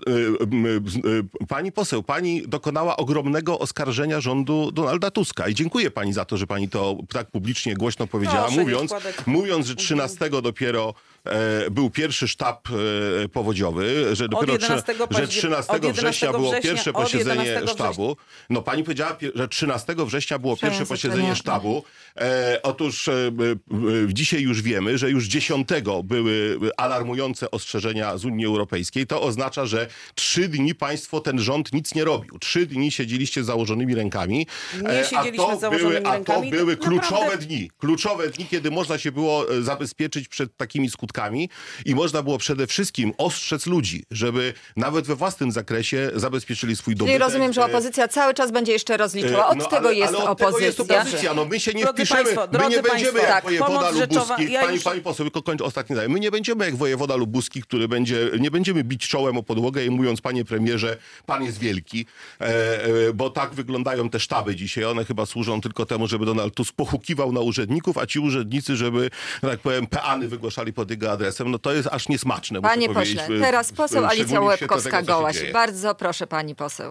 S3: pani poseł, pani dokonała ogromnego oskarżenia rządu Donalda Tuska i dziękuję pani za to, że pani to tak publicznie, głośno powiedziała,
S4: Proszę nie
S3: mówiąc,
S4: wkładać-
S3: mówiąc, że trzynastego dopiero e, był pierwszy sztab e, powodziowy, że dopiero
S4: jedenastego
S3: trze- że trzynastego
S4: od
S3: września było
S4: września-
S3: pierwsze
S4: od
S3: posiedzenie
S4: jedenastego
S3: sztabu. No pani powiedziała, pie- że trzynastego września było pierwsze
S2: Przejęzyczenie.
S3: posiedzenie sztabu. E, otóż e, e, dzisiaj już wiemy, że już dziesiątego były alarmujące ostrzeżenia z Unii Europejskiej. To oznacza, że trzy dni państwo, ten rząd nic nie robił. Trzy dni siedzieliście z założonymi rękami.
S4: Nie
S3: E,
S4: siedzieliśmy
S3: a to
S4: z założonymi
S3: były,
S4: rękami.
S3: A to były
S4: Naprawdę-
S3: kluczowe dni. Kluczowe dni, kiedy można się było e, zabezpieczyć przed takimi skutkami i można było przede wszystkim ostrzec ludzi, żeby nawet we własnym zakresie zabezpieczyli swój
S2: Czyli
S3: dobytek.
S2: rozumiem, że
S3: E,
S2: opozycja cały czas będzie jeszcze rozliczała. Od
S3: no,
S2: tego
S3: ale,
S2: jest
S3: ale od
S2: opozycja.
S3: Tego jest opozycja. No my się nie
S4: Drodzy
S3: wpiszemy,
S4: państwo,
S3: my
S4: drodzy
S3: nie będziemy
S4: państwo,
S3: jak
S4: tak,
S3: wojewoda
S4: pomoc rzeczowa-
S3: lubuski.
S4: ja
S3: Pani,
S4: już-
S3: pani poseł, tylko kończę ostatnie zdanie. My nie będziemy jak wojewoda lubuski, który będzie, nie będziemy bić czołem o podłogę i mówiąc, panie premierze, pan jest wielki, e, e, bo tak wyglądają te sztaby dzisiaj. One chyba służą tylko temu, żeby Donald Tusk pochukiwał na urzędników, a ci urzędnicy, żeby, że tak powiem, peany wygłaszali pod jego adresem. No to jest aż niesmaczne. muszę
S2: Panie
S3: powiedzieć,
S2: pośle,
S3: w-
S2: teraz
S3: w-
S2: poseł Alicja
S3: szczególnie w świetle tego, co się
S2: Łebkowska-Gołaś.
S3: dzieje.
S2: Bardzo proszę pani poseł.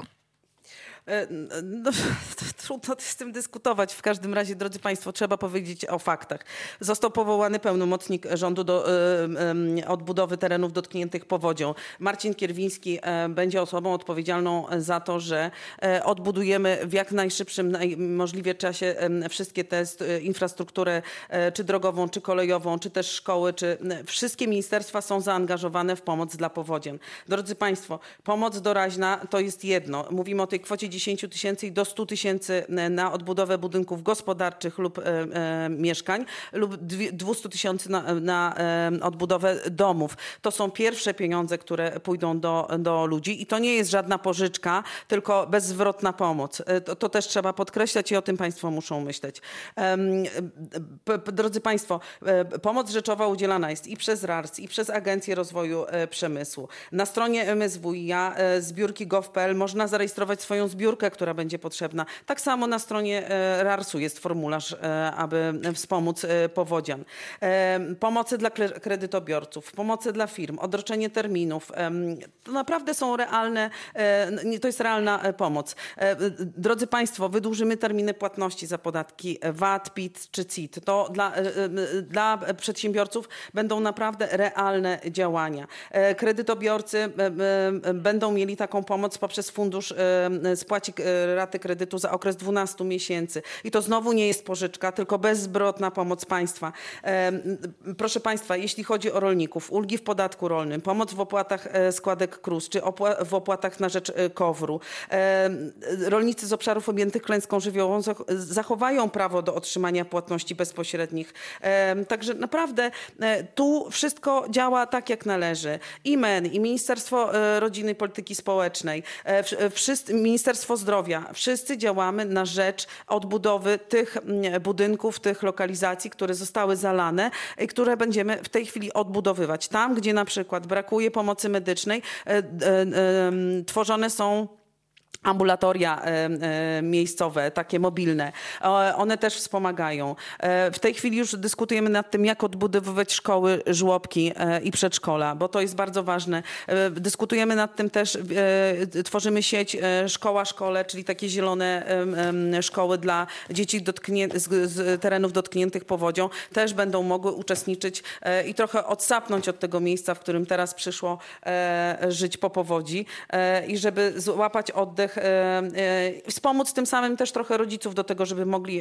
S4: E, No, trudno z tym dyskutować. W każdym razie, drodzy państwo, trzeba powiedzieć o faktach. Został powołany pełnomocnik rządu do e, e, odbudowy terenów dotkniętych powodzią. Marcin Kierwiński e, będzie osobą odpowiedzialną za to, że e, odbudujemy w jak najszybszym naj, możliwie czasie e, wszystkie te e, infrastrukturę, e, czy drogową, czy kolejową, czy też szkoły, czy e, wszystkie ministerstwa są zaangażowane w pomoc dla powodzian. Drodzy państwo, pomoc doraźna to jest jedno. Mówimy o tej kwocie dziesięć tysięcy i do stu tysięcy na odbudowę budynków gospodarczych lub e, e, mieszkań lub dwieście tysięcy na, na e, odbudowę domów. To są pierwsze pieniądze, które pójdą do, do ludzi i to nie jest żadna pożyczka, tylko bezzwrotna pomoc. E, to, to też trzeba podkreślać i o tym państwo muszą myśleć. E, p, p, drodzy państwo, e, pomoc rzeczowa udzielana jest i przez R A R S, i przez Agencję Rozwoju e, Przemysłu. Na stronie M S W i A e, zbiórki gov kropka p l można zarejestrować swoją zbiórkę, która będzie potrzebna. Tak samo na stronie R A R S-u jest formularz, aby wspomóc powodzian. Pomocy dla kredytobiorców, pomocy dla firm, odroczenie terminów. To naprawdę są realne, to jest realna pomoc. Drodzy państwo, wydłużymy terminy płatności za podatki V A T, P I T czy C I T. To dla, dla przedsiębiorców będą naprawdę realne działania. Kredytobiorcy będą mieli taką pomoc poprzez fundusz spłaci raty kredytu za okres dwunastu miesięcy. I to znowu nie jest pożyczka, tylko bezzwrotna pomoc państwa. Proszę państwa, jeśli chodzi o rolników, ulgi w podatku rolnym, pomoc w opłatach składek K R U S, czy opła- w opłatach na rzecz kowru. Rolnicy z obszarów objętych klęską żywiołową zachowają prawo do otrzymania płatności bezpośrednich. Także naprawdę tu wszystko działa tak, jak należy. I M E N, i Ministerstwo Rodziny i Polityki Społecznej, wszyscy, Ministerstwo Zdrowia, wszyscy działamy na rzecz odbudowy tych budynków, tych lokalizacji, które zostały zalane i które będziemy w tej chwili odbudowywać. Tam, gdzie na przykład brakuje pomocy medycznej, e, e, e, tworzone są ambulatoria e, e, miejscowe, takie mobilne. E, one też wspomagają. E, w tej chwili już dyskutujemy nad tym, jak odbudowywać szkoły, żłobki e, i przedszkola, bo to jest bardzo ważne. E, dyskutujemy nad tym też, e, tworzymy sieć e, szkoła szkole, czyli takie zielone e, e, szkoły dla dzieci dotknię- z, z terenów dotkniętych powodzią. Też będą mogły uczestniczyć e, i trochę odsapnąć od tego miejsca, w którym teraz przyszło e, żyć po powodzi e, i żeby złapać oddech, wspomóc tym samym też trochę rodziców do tego, żeby mogli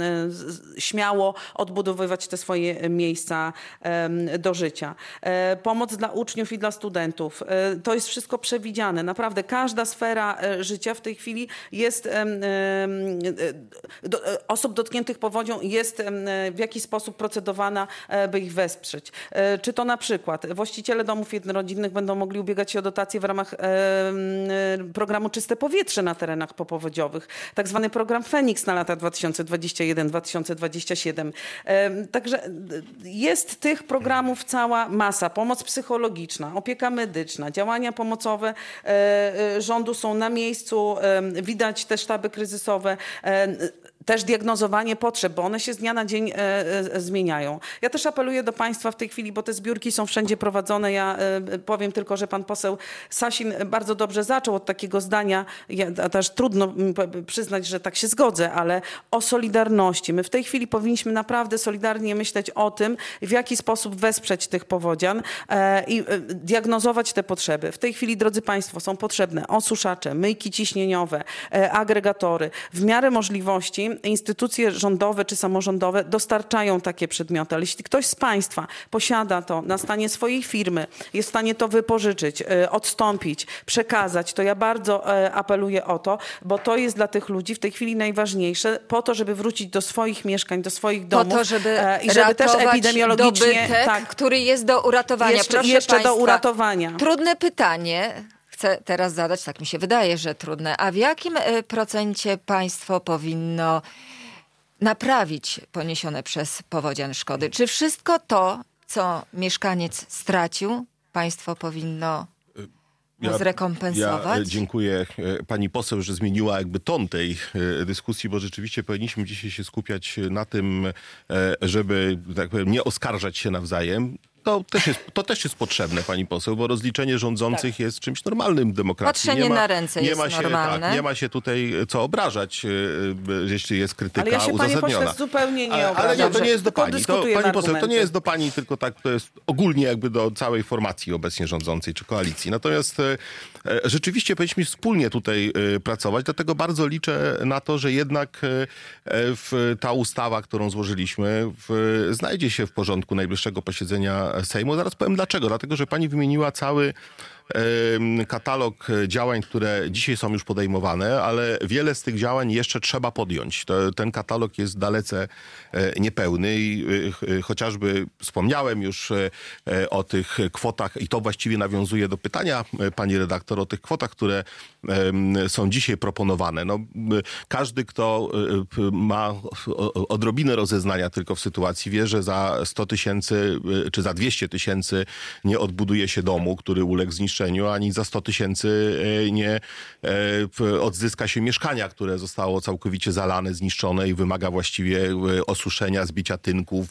S4: śmiało odbudowywać te swoje miejsca do życia. Pomoc dla uczniów i dla studentów. To jest wszystko przewidziane. Naprawdę każda sfera życia w tej chwili jest, osób dotkniętych powodzią jest w jakiś sposób procedowana, by ich wesprzeć. Czy to na przykład właściciele domów jednorodzinnych będą mogli ubiegać się o dotacje w ramach programu Czyste Powietrze, powietrze na terenach popowodziowych. Tak zwany program Feniks na lata dwa tysiące dwudziesty pierwszy do dwa tysiące dwudziestego siódmego. Także jest tych programów cała masa. Pomoc psychologiczna, opieka medyczna, działania pomocowe rządu są na miejscu. Widać te sztaby kryzysowe. Też diagnozowanie potrzeb, bo one się z dnia na dzień e, e, zmieniają. Ja też apeluję do państwa w tej chwili, bo te zbiórki są wszędzie prowadzone. Ja e, powiem tylko, że pan poseł Sasin bardzo dobrze zaczął od takiego zdania, ja, a też trudno przyznać, że tak się zgodzę, ale o solidarności. My w tej chwili powinniśmy naprawdę solidarnie myśleć o tym, w jaki sposób wesprzeć tych powodzian e, i e, diagnozować te potrzeby. W tej chwili, drodzy państwo, są potrzebne osuszacze, myjki ciśnieniowe, e, agregatory. W miarę możliwości instytucje rządowe czy samorządowe dostarczają takie przedmioty, ale jeśli ktoś z państwa posiada to na stanie swojej firmy, jest w stanie to wypożyczyć, odstąpić, przekazać, to ja bardzo apeluję o to, bo to jest dla tych ludzi w tej chwili najważniejsze, po to, żeby wrócić do swoich mieszkań, do swoich domów.
S2: Po to, żeby
S4: i żeby też epidemiologicznie,
S2: dobytek,
S4: tak,
S2: który jest do uratowania.
S4: Jeszcze,
S2: Proszę
S4: jeszcze
S2: państwa,
S4: do uratowania.
S2: Trudne pytanie. Chcę teraz zadać, tak mi się wydaje, że trudne. A w jakim procencie państwo powinno naprawić poniesione przez powodzian szkody? Czy wszystko to, co mieszkaniec stracił, państwo powinno
S3: Ja,
S2: zrekompensować?
S3: Ja dziękuję pani poseł, że zmieniła jakby ton tej dyskusji, bo rzeczywiście powinniśmy dzisiaj się skupiać na tym, żeby, tak powiem, nie oskarżać się nawzajem. To też, jest, to też jest potrzebne, pani poseł, bo rozliczenie rządzących tak. jest czymś normalnym w demokracji.
S2: Patrzenie
S3: nie ma,
S2: na ręce
S3: nie
S2: jest
S3: ma się,
S2: normalne.
S3: Tak, nie ma się tutaj co obrażać, jeśli jest krytyka
S4: ale ja się,
S3: uzasadniona.
S4: panie pośle, zupełnie nie
S3: ale,
S4: obrażam.
S3: ale nie, to nie jest do pani. To, pani poseł, to nie jest do pani, tylko tak, to jest ogólnie jakby do całej formacji obecnie rządzącej czy koalicji. Natomiast e, rzeczywiście powinniśmy wspólnie tutaj e, pracować, dlatego bardzo liczę na to, że jednak e, w, ta ustawa, którą złożyliśmy, w, znajdzie się w porządku najbliższego posiedzenia Sejmu. Zaraz powiem dlaczego. Dlatego, że pani wymieniła cały katalog działań, które dzisiaj są już podejmowane, ale wiele z tych działań jeszcze trzeba podjąć. To, ten katalog jest dalece niepełny i chociażby wspomniałem już o tych kwotach i to właściwie nawiązuje do pytania pani redaktor o tych kwotach, które są dzisiaj proponowane. No, każdy, kto ma odrobinę rozeznania tylko w sytuacji, wie, że za sto tysięcy czy za dwieście tysięcy nie odbuduje się domu, który uległ zniszczeniu, ani za sto tysięcy nie odzyska się mieszkania, które zostało całkowicie zalane, zniszczone i wymaga właściwie osuszenia, zbicia tynków,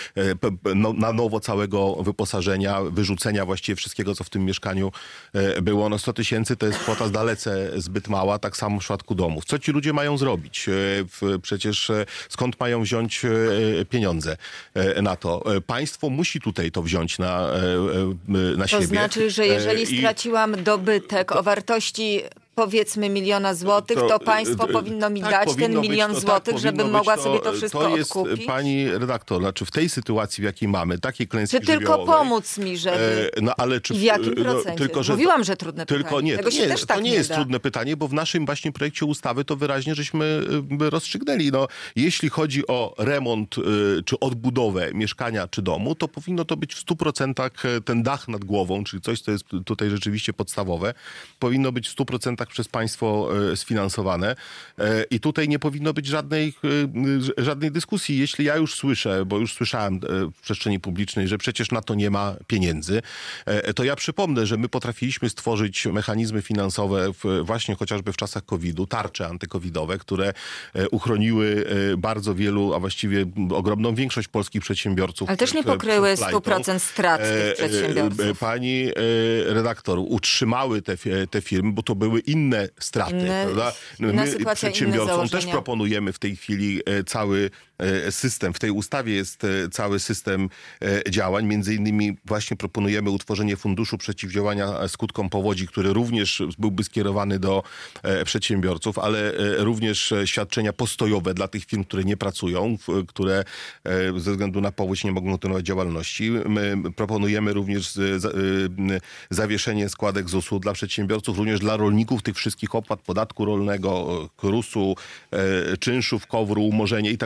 S3: na nowo całego wyposażenia, wyrzucenia właściwie wszystkiego, co w tym mieszkaniu było. No sto tysięcy to jest kwota dalece zbyt mała, tak samo w przypadku domów. Co ci ludzie mają zrobić? Przecież skąd mają wziąć pieniądze na to? Państwo musi tutaj to wziąć na, na
S2: to
S3: siebie.
S2: To znaczy, że jeżeli straciłam dobytek o wartości powiedzmy miliona złotych, to, to państwo to, powinno mi tak, dać ten milion być, złotych, tak, żebym mogła to, sobie to wszystko
S3: to jest,
S2: odkupić?
S3: Pani redaktor, znaczy w tej sytuacji, w jakiej mamy, takiej klęski
S2: Czy tylko
S3: żywiołowej,
S2: pomóc mi, żeby...
S3: No, ale czy,
S2: I w jakim
S3: no,
S2: procencie?
S3: tylko, że,
S2: Mówiłam, że trudne
S3: tylko
S2: pytanie.
S3: Nie,
S2: Tego
S3: to
S2: się
S3: nie,
S2: też
S3: to
S2: tak
S3: nie
S2: nie
S3: jest
S2: da.
S3: trudne pytanie, bo w naszym właśnie projekcie ustawy to wyraźnie żeśmy rozstrzygnęli. No, jeśli chodzi o remont czy odbudowę mieszkania czy domu, to powinno to być w stu procentach ten dach nad głową, czyli coś, co jest tutaj rzeczywiście podstawowe, powinno być w stu procentach przez państwo sfinansowane. I tutaj nie powinno być żadnej, żadnej dyskusji. Jeśli ja już słyszę, bo już słyszałem w przestrzeni publicznej, że przecież na to nie ma pieniędzy, to ja przypomnę, że my potrafiliśmy stworzyć mechanizmy finansowe w, właśnie chociażby w czasach kowida, tarcze antykowidowe, które uchroniły bardzo wielu, a właściwie ogromną większość polskich przedsiębiorców.
S2: Ale też nie pokryły stu procent strat tych przedsiębiorców.
S3: Pani redaktor, utrzymały te, te firmy, bo to były inne straty.
S2: Inne,
S3: prawda?
S2: inna
S3: My
S2: sytuacja,
S3: przedsiębiorcom
S2: inne
S3: też proponujemy w tej chwili cały system. W tej ustawie jest cały system działań. Między innymi właśnie proponujemy utworzenie funduszu przeciwdziałania skutkom powodzi, który również byłby skierowany do przedsiębiorców, ale również świadczenia postojowe dla tych firm, które nie pracują, które ze względu na powódź nie mogą kontynuować działalności. My proponujemy również zawieszenie składek zusu dla przedsiębiorców, również dla rolników tych wszystkich opłat, podatku rolnego, krusu, czynszów, kowru, umorzenia i tak dalej. No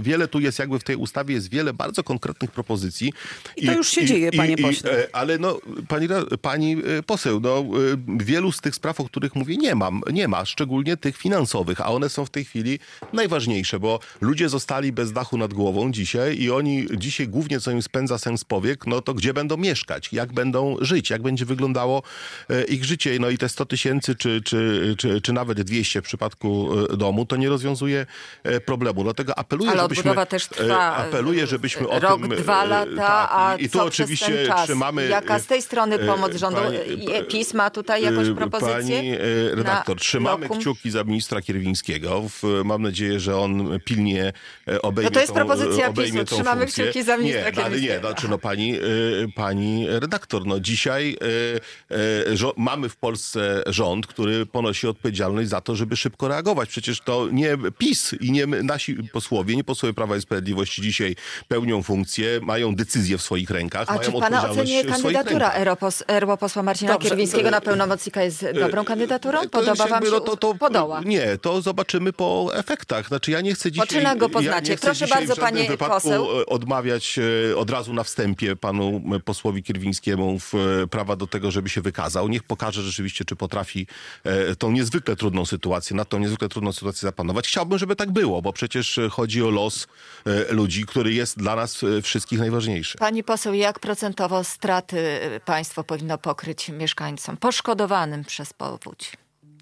S3: wiele tu jest jakby w tej ustawie jest wiele bardzo konkretnych propozycji.
S4: I to już się i, dzieje,
S3: i,
S4: panie
S3: i,
S4: pośle.
S3: Ale no, pani, pani poseł, no, wielu z tych spraw, o których mówię, nie mam, nie ma, szczególnie tych finansowych, a one są w tej chwili najważniejsze, bo ludzie zostali bez dachu nad głową dzisiaj i oni dzisiaj głównie co im spędza sens powiek, no to gdzie będą mieszkać, jak będą żyć, jak będzie wyglądało ich życie. No i te sto tysięcy czy, czy, czy, czy nawet dwieście w przypadku domu, to nie rozwiązuje problemu. Dlatego apeluję,
S2: ale
S3: żebyśmy...
S2: odbudowa też trwa
S3: apeluję, żebyśmy o
S2: rok,
S3: tym...
S2: dwa lata,
S3: tak,
S2: a
S3: i, i
S2: co
S3: tu oczywiście
S2: przez ten czas?
S3: trzymamy...
S2: Jaka z tej strony pomoc rządu?
S3: Pani,
S2: PiS ma tutaj jakąś propozycję?
S3: Pani redaktor, trzymamy
S2: lokum?
S3: kciuki za ministra Kierwińskiego. Mam nadzieję, że on pilnie obejmie
S2: No to jest
S3: tą,
S2: propozycja
S3: obejmie
S2: PiSu.
S3: tą
S2: Trzymamy
S3: funkcję.
S2: kciuki za ministra
S3: Nie, no, ale nie, znaczy no pani, pani redaktor, no dzisiaj mamy w Polsce rząd, który ponosi odpowiedzialność za to, żeby szybko reagować. Przecież to nie PiS i nie nasi posłowie, nie posłowie Prawa i Sprawiedliwości dzisiaj pełnią funkcję, mają decyzje w swoich rękach,
S2: A
S3: mają
S2: czy pana ocenie kandydatura europos, europosła Marcina
S4: Dobrze.
S2: Kierwińskiego na pełnomocnika jest dobrą kandydaturą?
S3: To
S2: Podoba
S3: jest
S2: wam
S3: jakby,
S2: się?
S3: no to, to,
S2: Podoła.
S3: Nie, to zobaczymy po efektach. Znaczy ja nie chcę dzisiaj...
S2: Po czynach go poznacie.
S3: Ja nie chcę
S2: Proszę
S3: dzisiaj
S2: bardzo,
S3: w żadnym
S2: panie
S3: wypadku
S2: poseł.
S3: odmawiać od razu na wstępie panu posłowi Kierwińskiemu prawa do tego, żeby się wykazał. Niech pokaże rzeczywiście, czy potrafi tą niezwykle trudną sytuację, na tą niezwykle trudną sytuację zapanować. Chciałbym, żeby tak było, bo przecież chodzi o los ludzi, który jest dla nas wszystkich najważniejszy.
S2: Pani poseł, jak procentowo straty państwo powinno pokryć mieszkańcom poszkodowanym przez powódź?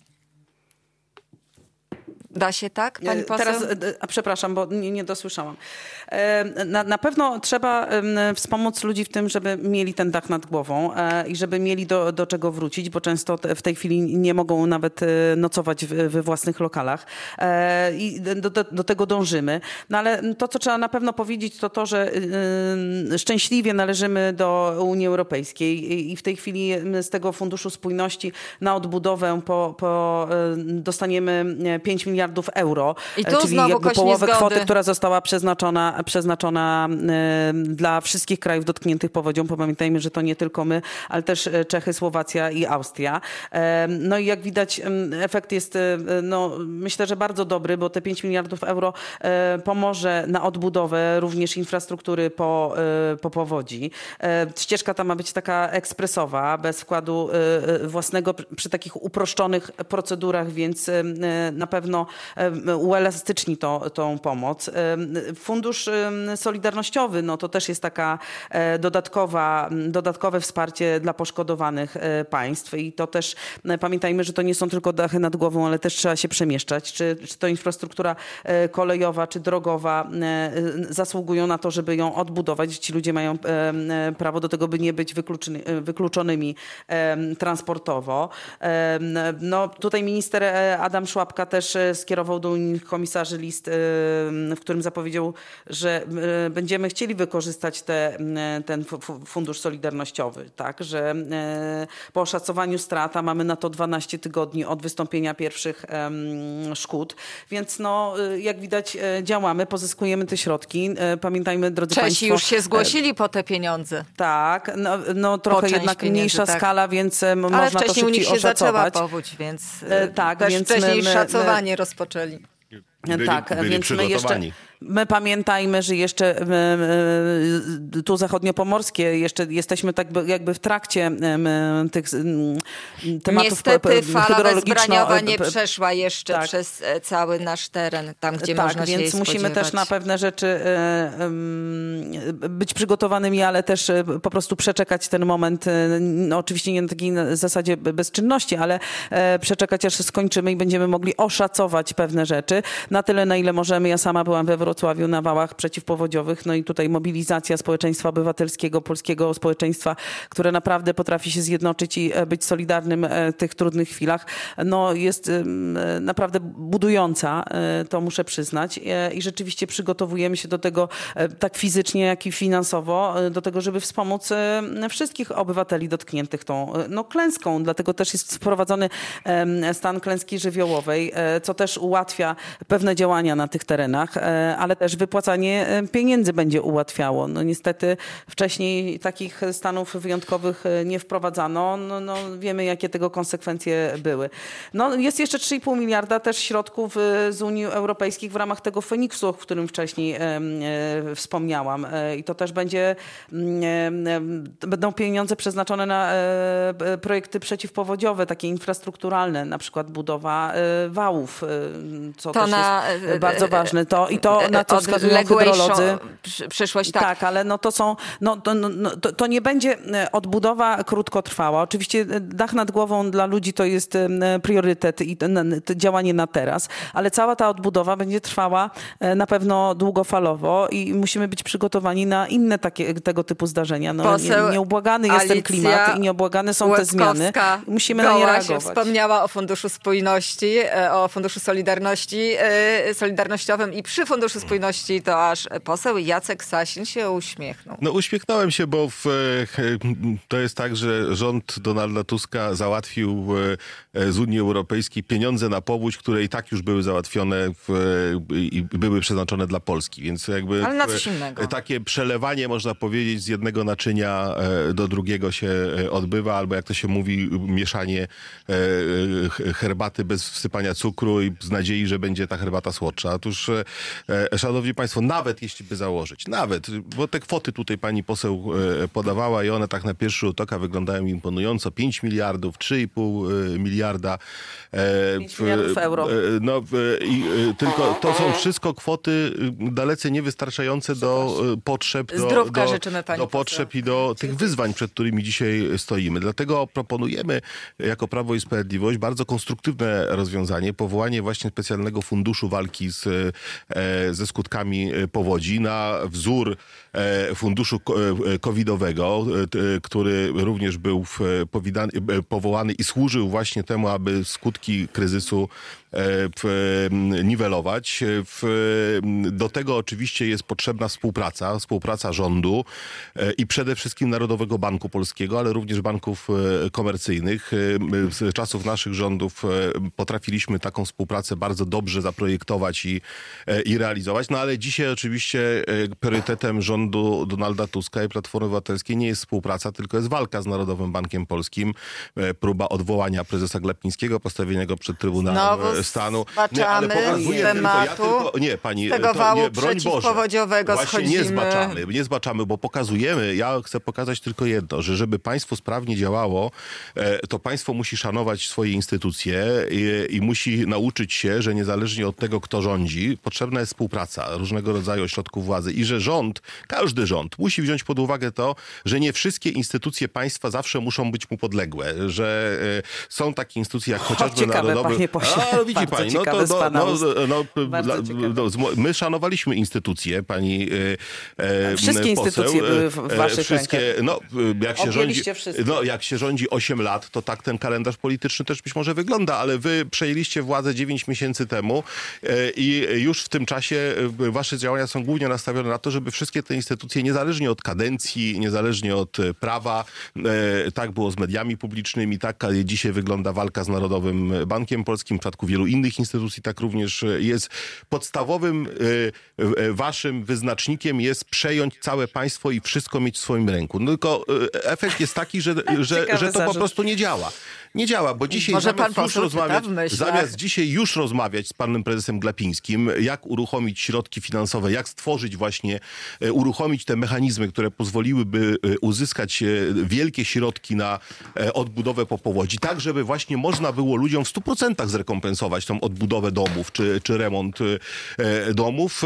S2: Da się tak, pani poseł?
S4: Teraz, a przepraszam, bo nie, nie dosłyszałam. Na, na pewno trzeba wspomóc ludzi w tym, żeby mieli ten dach nad głową i żeby mieli do, do czego wrócić, bo często w tej chwili nie mogą nawet nocować we własnych lokalach. I do, do, do tego dążymy. No ale to, co trzeba na pewno powiedzieć, to to, że szczęśliwie należymy do Unii Europejskiej i w tej chwili z tego Funduszu Spójności na odbudowę po, po dostaniemy pięć miliardów euro,
S2: I tu
S4: czyli
S2: znowu
S4: jakby
S2: kość
S4: połowę
S2: niezgody.
S4: kwoty, która została przeznaczona, przeznaczona y, dla wszystkich krajów dotkniętych powodzią. Pamiętajmy, że to nie tylko my, ale też Czechy, Słowacja i Austria. Y, no i jak widać, y, efekt jest, y, no, myślę, że bardzo dobry, bo te pięć miliardów euro y, pomoże na odbudowę również infrastruktury po, y, po powodzi. Y, ścieżka ta ma być taka ekspresowa, bez wkładu y, własnego przy takich uproszczonych procedurach, więc y, na pewno uelastyczni to, tą pomoc. Fundusz Solidarnościowy, no to też jest taka dodatkowa, dodatkowe wsparcie dla poszkodowanych państw i to też pamiętajmy, że to nie są tylko dachy nad głową, ale też trzeba się przemieszczać. Czy, czy to infrastruktura kolejowa, czy drogowa zasługują na to, żeby ją odbudować. Ci ludzie mają prawo do tego, by nie być wykluczony, wykluczonymi transportowo. No tutaj minister Adam Szłapka też skierował do unijnych komisarzy list, w którym zapowiedział, że będziemy chcieli wykorzystać te, ten fundusz solidarnościowy, tak, że po oszacowaniu strat, a mamy na to dwanaście tygodni od wystąpienia pierwszych szkód, więc no, jak widać działamy, pozyskujemy te środki. Pamiętajmy, drodzy
S2: Czesi
S4: państwo...
S2: już się zgłosili po te pieniądze.
S4: Tak, no, no trochę jednak
S2: pieniędzy,
S4: mniejsza
S2: tak.
S4: skala, więc
S2: Ale
S4: można to
S2: wcześniej u nich
S4: szybciej
S2: się zaczęła
S4: oszacować.
S2: powódź, więc
S4: E, tak,
S2: też
S4: więc
S2: wcześniej
S4: my- my-
S2: szacowanie rozpoczęli.
S3: Byli,
S4: tak,
S3: byli
S4: więc my jeszcze,
S3: przygotowani.
S4: my pamiętajmy, że jeszcze m, m, tu zachodniopomorskie, jeszcze jesteśmy tak by- jakby w trakcie m, tych m, tematów
S2: Niestety
S4: p- p-
S2: fala
S4: hydrologiczno-
S2: bezbraniowa nie
S4: p-
S2: przeszła jeszcze
S4: tak.
S2: przez e, cały nasz teren, tam gdzie
S4: tak,
S2: można się jej
S4: więc musimy
S2: spodziewać.
S4: też na pewne rzeczy e, em, być przygotowanymi, ale też e, po prostu przeczekać ten moment, e, no, oczywiście nie na takiej zasadzie bezczynności, ale e, przeczekać aż skończymy i będziemy mogli oszacować pewne rzeczy na tyle, na ile możemy. Ja sama byłam we Wrocławiu na wałach przeciwpowodziowych, no i tutaj mobilizacja społeczeństwa obywatelskiego, polskiego społeczeństwa, które naprawdę potrafi się zjednoczyć i e, być solidarnym e, w tych trudnych chwilach, no jest em, e, naprawdę budująca, e, to muszę przyznać. E, I rzeczywiście przygotowujemy się do tego e, tak fizycznie, jak i finansowo, e, do tego, żeby wspomóc e, wszystkich obywateli dotkniętych tą e, no, klęską. Dlatego też jest wprowadzony em, stan klęski żywiołowej, e, co też ułatwia pewne działania na tych terenach, e, ale też wypłacanie pieniędzy będzie ułatwiało. No niestety wcześniej takich stanów wyjątkowych nie wprowadzano. No, no wiemy, jakie tego konsekwencje były. No jest jeszcze trzy i pół miliarda też środków z Unii Europejskiej w ramach tego Feniksu, o którym wcześniej e, e, wspomniałam. E, I to też będzie, e, będą pieniądze przeznaczone na e, projekty przeciwpowodziowe, takie infrastrukturalne, na przykład budowa e, wałów, e, co
S2: to
S4: też
S2: na,
S4: jest bardzo ważne. To, I to, na co wskazują hydrolodzy.
S2: Przyszłość, tak.
S4: Tak, ale no to są, no, to, no, to, to nie będzie odbudowa krótkotrwała. Oczywiście dach nad głową dla ludzi to jest priorytet i to, to działanie na teraz, ale cała ta odbudowa będzie trwała na pewno długofalowo i musimy być przygotowani na inne takie, tego typu zdarzenia. No, nie, nieubłagany jest ten klimat i nieubłagane są te zmiany. Musimy na nie reagować.
S2: Wspomniała o Funduszu Spójności, o Funduszu Solidarności, Solidarnościowym i przy Funduszu Spójności to aż poseł Jacek Sasin się uśmiechnął.
S3: No uśmiechnąłem się, bo w, to jest tak, że rząd Donalda Tuska załatwił z Unii Europejskiej pieniądze na powódź, które i tak już były załatwione w, i były przeznaczone dla Polski. Więc jakby
S2: ale na coś innego.
S3: Takie przelewanie, można powiedzieć, z jednego naczynia do drugiego się odbywa, albo jak to się mówi, mieszanie herbaty bez wsypania cukru i z nadziei, że będzie ta herbata słodsza. Otóż, szanowni państwo, nawet jeśli by założyć, nawet, bo te kwoty tutaj pani poseł podawała i one tak na pierwszy rzut oka wyglądają imponująco. pięć miliardów, trzy i pół miliarda.
S4: pięć miliardów euro.
S3: No, i, tylko to są wszystko kwoty dalece niewystarczające do potrzeb, do, do,
S2: życzymy, pani
S3: do potrzeb i do tych wyzwań, przed którymi dzisiaj stoimy. Dlatego proponujemy jako Prawo i Sprawiedliwość bardzo konstruktywne rozwiązanie, powołanie właśnie specjalnego funduszu walki z, ze skutkami powodzi na wzór funduszu covidowego, który również był powołany i służył właśnie temu, aby skutki kryzysu niwelować. Do tego oczywiście jest potrzebna współpraca, współpraca rządu i przede wszystkim Narodowego Banku Polskiego, ale również banków komercyjnych. Z czasów naszych rządów potrafiliśmy taką współpracę bardzo dobrze zaprojektować i, i realizować, no ale dzisiaj oczywiście priorytetem rządu Donalda Tuska i Platformy Obywatelskiej nie jest współpraca, tylko jest walka z Narodowym Bankiem Polskim, próba odwołania prezesa Glapińskiego, postawienia go przed Trybunałem
S2: Znowu
S3: Stanu.
S2: Nie, ale pokazuję tematu,
S3: tylko, ja tylko, nie, pani,
S2: z tego
S3: to,
S2: wału
S3: nie, broń
S2: przeciwpowodziowego
S3: Boże. Właśnie
S2: schodzimy.
S3: nie zbaczamy, nie zbaczamy, bo pokazujemy, ja chcę pokazać tylko jedno, że żeby państwo sprawnie działało, to państwo musi szanować swoje instytucje i, i musi nauczyć się, że niezależnie od tego, kto rządzi, potrzebna jest współpraca różnego rodzaju ośrodków władzy i że rząd, każdy rząd musi wziąć pod uwagę to, że nie wszystkie instytucje państwa zawsze muszą być mu podległe, że są takie instytucje jak chociażby
S4: ciekawe,
S3: Narodowy...
S4: panie pośle.
S3: A, widzi pani, no to no, no, no, no, no, my szanowaliśmy instytucje, pani e,
S4: Wszystkie
S3: poseł,
S4: instytucje były w waszych
S3: wszystkie,
S4: rękach.
S3: No, jak się, rządzi,
S4: wszystkie.
S3: no, jak się rządzi osiem lat, to tak ten kalendarz polityczny też być może wygląda, ale wy przejęliście władzę dziewięć miesięcy temu e, i już w tym czasie wasze działania są głównie nastawione na to, żeby wszystkie te instytucje, niezależnie od kadencji, niezależnie od prawa, e, tak było z mediami publicznymi, tak dzisiaj wygląda walka z Narodowym Bankiem Polskim, w przypadku wielu innych instytucji tak również jest. Podstawowym y, waszym wyznacznikiem jest przejąć całe państwo i wszystko mieć w swoim ręku. No tylko y, efekt jest taki, że, że, że to po prostu nie działa. Nie działa, bo dzisiaj
S2: Może
S3: zamiast,
S2: pan
S3: już rozmawiać, zamiast dzisiaj już rozmawiać z panem prezesem Glapińskim, jak uruchomić środki finansowe, jak stworzyć właśnie, uruchomić te mechanizmy, które pozwoliłyby uzyskać wielkie środki na odbudowę po powodzi, tak żeby właśnie można było ludziom w stu procentach zrekompensować tą odbudowę domów, czy, czy remont domów,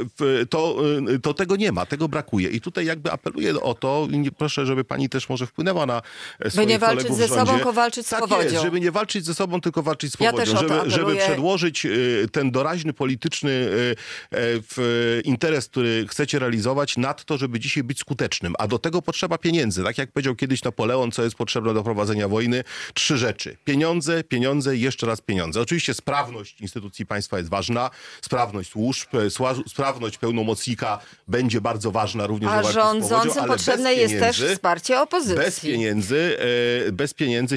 S3: to, to tego nie ma, tego brakuje. I tutaj jakby apeluję o to, i proszę, żeby pani też może wpłynęła na swoich
S2: by nie walczyć
S3: kolegów
S2: ze
S3: w rządzie.
S2: sobą, tylko walczyć z
S3: tak
S2: powodzią.
S3: Jest, żeby nie walczyć ze sobą, tylko walczyć z
S2: Ja
S3: powodzią.
S2: też o to
S3: żeby, żeby
S2: apeluję.
S3: przedłożyć ten doraźny polityczny w interes, który chcecie realizować, nad to, żeby dzisiaj być skutecznym. A do tego potrzeba pieniędzy. Tak jak powiedział kiedyś Napoleon, co jest potrzebne do prowadzenia wojny. Trzy rzeczy. Pieniądze, pieniądze i jeszcze raz pieniądze. Oczywiście sprawność instytucji państwa jest ważna. Sprawność służb, sprawność pełnomocnika będzie bardzo ważna również.
S2: A rządzącym potrzebne jest też wsparcie opozycji.
S3: Bez pieniędzy, bez pieniędzy się tutaj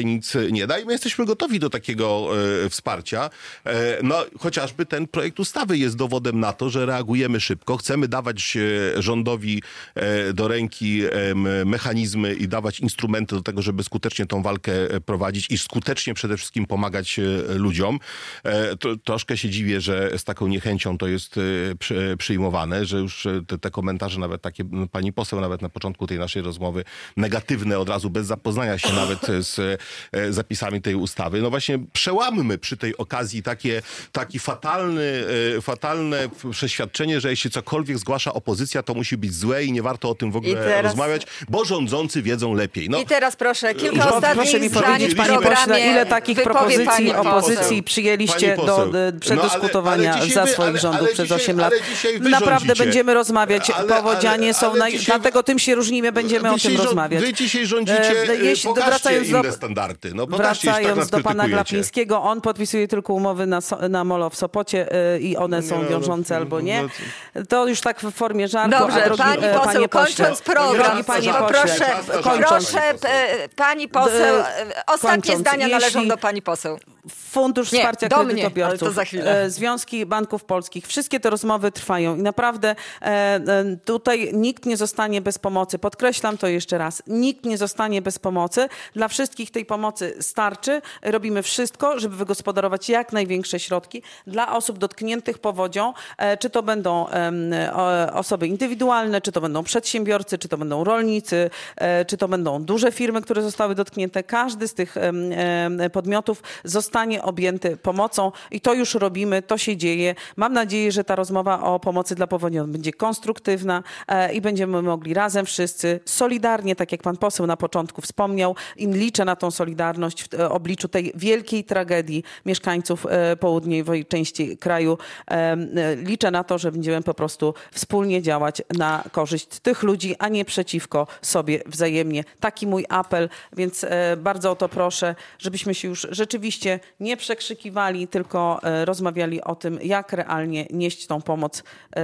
S3: nic nie da i my jesteśmy gotowi do takiego e, wsparcia. E, no, chociażby ten projekt ustawy jest dowodem na to, że reagujemy szybko. Chcemy dawać e, rządowi e, do ręki e, mechanizmy i dawać instrumenty do tego, żeby skutecznie tą walkę prowadzić i skutecznie przede wszystkim pomagać e, ludziom. E, to, troszkę się dziwię, że z taką niechęcią to jest e, przy, przyjmowane, że już te, te komentarze nawet takie, pani poseł nawet na początku tej naszej rozmowy negatywne od razu, bez zapoznania się nawet z e, zapisami tej ustawy. No właśnie przełammy przy tej okazji takie, taki fatalny, e, fatalne przeświadczenie, że jeśli cokolwiek zgłasza opozycja, to musi być złe i nie warto o tym w ogóle
S2: teraz...
S3: rozmawiać, bo rządzący wiedzą lepiej. No,
S2: I teraz proszę, kilka
S3: Rząd,
S2: ostatnich
S4: proszę mi
S2: zdań
S4: powiedzieć,
S2: w
S4: panie
S2: programie
S4: pośle, ile takich propozycji opozycji przyjęliście
S3: Pani
S4: do
S3: poseł.
S4: e, przedyskutowania
S3: No, ale- ale
S4: za
S3: dzisiaj wy-
S4: swoich
S3: ale-
S4: rządów
S3: ale
S4: przez
S3: dzisiaj-
S4: osiem lat.
S3: ale dzisiaj wy
S4: Naprawdę
S3: rządzicie.
S4: będziemy rozmawiać.
S3: Ale-
S4: Powodzianie
S3: ale-
S4: są,
S3: ale
S4: naj...
S3: dzisiaj-
S4: dlatego tym się różnimy, będziemy o
S3: Dzisiaj
S4: tym
S3: rząd-
S4: rozmawiać.
S3: Wy dzisiaj rządzicie,
S4: E, jeśli-
S3: pokażcie
S4: wracając do-
S3: inne standardy. No, pokażcie, jeśli tak
S4: Wracając
S3: nas
S4: do pana
S3: krytykujecie.
S4: Glapińskiego, on podpisuje tylko umowy na, so, na molo w Sopocie y, i one są
S3: No,
S4: wiążące
S3: no,
S4: albo
S3: no,
S4: nie.
S3: no,
S4: To już tak w formie żartu.
S2: Dobrze,
S4: a drogi,
S2: pani
S4: e,
S2: poseł,
S4: panie pośle,
S2: kończąc program,
S4: drogi panie
S2: to
S4: pośle,
S2: proszę,
S3: Czas na żart,
S4: kończąc,
S2: proszę, e, pani poseł, e, ostatnie
S4: kończąc,
S2: zdania należą
S4: jeśli-
S2: do pani poseł.
S4: Fundusz
S2: Nie,
S4: Wsparcia
S2: do mnie,
S4: Kredytobiorców,
S2: ale to za chwilę.
S4: e, Związki Banków Polskich, wszystkie te rozmowy trwają i naprawdę e, e, tutaj nikt nie zostanie bez pomocy. Podkreślam to jeszcze raz. Nikt nie zostanie bez pomocy. Dla wszystkich tej pomocy starczy. Robimy wszystko, żeby wygospodarować jak największe środki dla osób dotkniętych powodzią, e, czy to będą e, o, osoby indywidualne, czy to będą przedsiębiorcy, czy to będą rolnicy, e, czy to będą duże firmy, które zostały dotknięte. Każdy z tych e, e, podmiotów zostanie objęty pomocą i to już robimy, to się dzieje. Mam nadzieję, że ta rozmowa o pomocy dla powodzi będzie konstruktywna e, i będziemy mogli razem wszyscy solidarnie, tak jak pan poseł na początku wspomniał, i liczę na tą solidarność w e, obliczu tej wielkiej tragedii mieszkańców e, południowej części kraju. E, e, liczę na to, że będziemy po prostu wspólnie działać na korzyść tych ludzi, a nie przeciwko sobie wzajemnie. Taki mój apel, więc e, bardzo o to proszę, żebyśmy się już rzeczywiście nie przekrzykiwali, tylko e, rozmawiali o tym, jak realnie nieść tą pomoc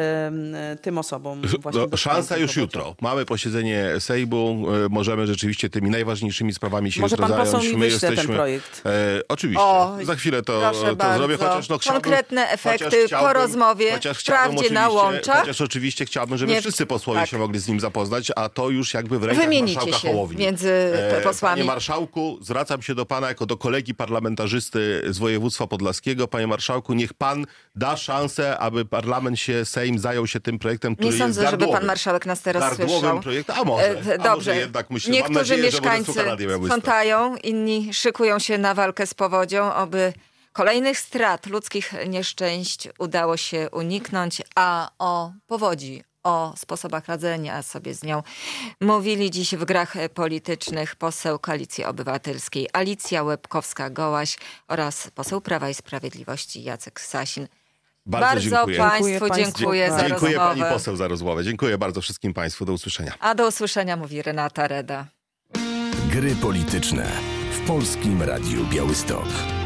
S4: e, tym osobom. Właśnie
S3: No, szansa już
S4: dotkniętym
S3: jutro. Mamy posiedzenie Sejmu. E, możemy rzeczywiście tymi najważniejszymi sprawami się
S4: Może
S3: jutro
S4: pan poseł
S3: zająć.
S4: mi
S3: My
S4: wyśle ten
S3: jesteśmy,
S4: projekt.
S3: E, oczywiście.
S2: O,
S3: Za chwilę to,
S2: proszę
S3: to
S2: bardzo.
S3: zrobię, chociaż no chciałbym...
S2: Konkretne efekty
S3: chociaż chciałbym-
S2: po rozmowie,
S3: chociaż
S2: wprawdzie
S3: chciałbym
S2: na
S3: oczywiście-
S2: łączach.
S3: Chociaż oczywiście chciałbym, żeby
S2: Nie-
S3: wszyscy posłowie
S2: tak.
S3: się mogli z nim zapoznać, a to już jakby w rękach
S2: Wymienicie
S3: marszałka
S2: się
S3: Hołowni.
S2: między
S3: E,
S2: posłami.
S3: Panie marszałku, zwracam się do pana jako do kolegi parlamentarzysty z województwa podlaskiego. Panie marszałku, niech pan da szansę, aby parlament się, Sejm zajął się tym projektem, który
S2: Nie sądzę,
S3: jest
S2: żeby
S3: gardłowym.
S2: pan marszałek nas teraz
S3: Gardłowym
S2: słyszał.
S3: projektem. A może,
S2: E,
S3: a
S2: Dobrze.
S3: może jednak myślę, mam
S2: Niektórzy
S3: nadzieję, że
S2: mieszkańcy
S3: może słucha Radia Białystok.
S2: sprzątają, inni szykują się na walkę z powodzią, oby kolejnych strat, ludzkich nieszczęść udało się uniknąć, a o powodzi, o sposobach radzenia sobie z nią mówili dziś w grach politycznych poseł Koalicji Obywatelskiej Alicja Łebkowska-Gołaś oraz poseł Prawa i Sprawiedliwości Jacek Sasin.
S3: Bardzo,
S2: Bardzo
S3: dziękuję.
S2: Państwu
S4: Dziękuję państwu
S2: dziękuję za
S4: bardzo.
S3: Dziękuję
S2: rozmowę.
S3: pani poseł za rozmowę. Dziękuję bardzo wszystkim państwu. Do usłyszenia.
S2: A do usłyszenia mówi Renata Reda.
S1: Gry polityczne w Polskim Radiu Białystok.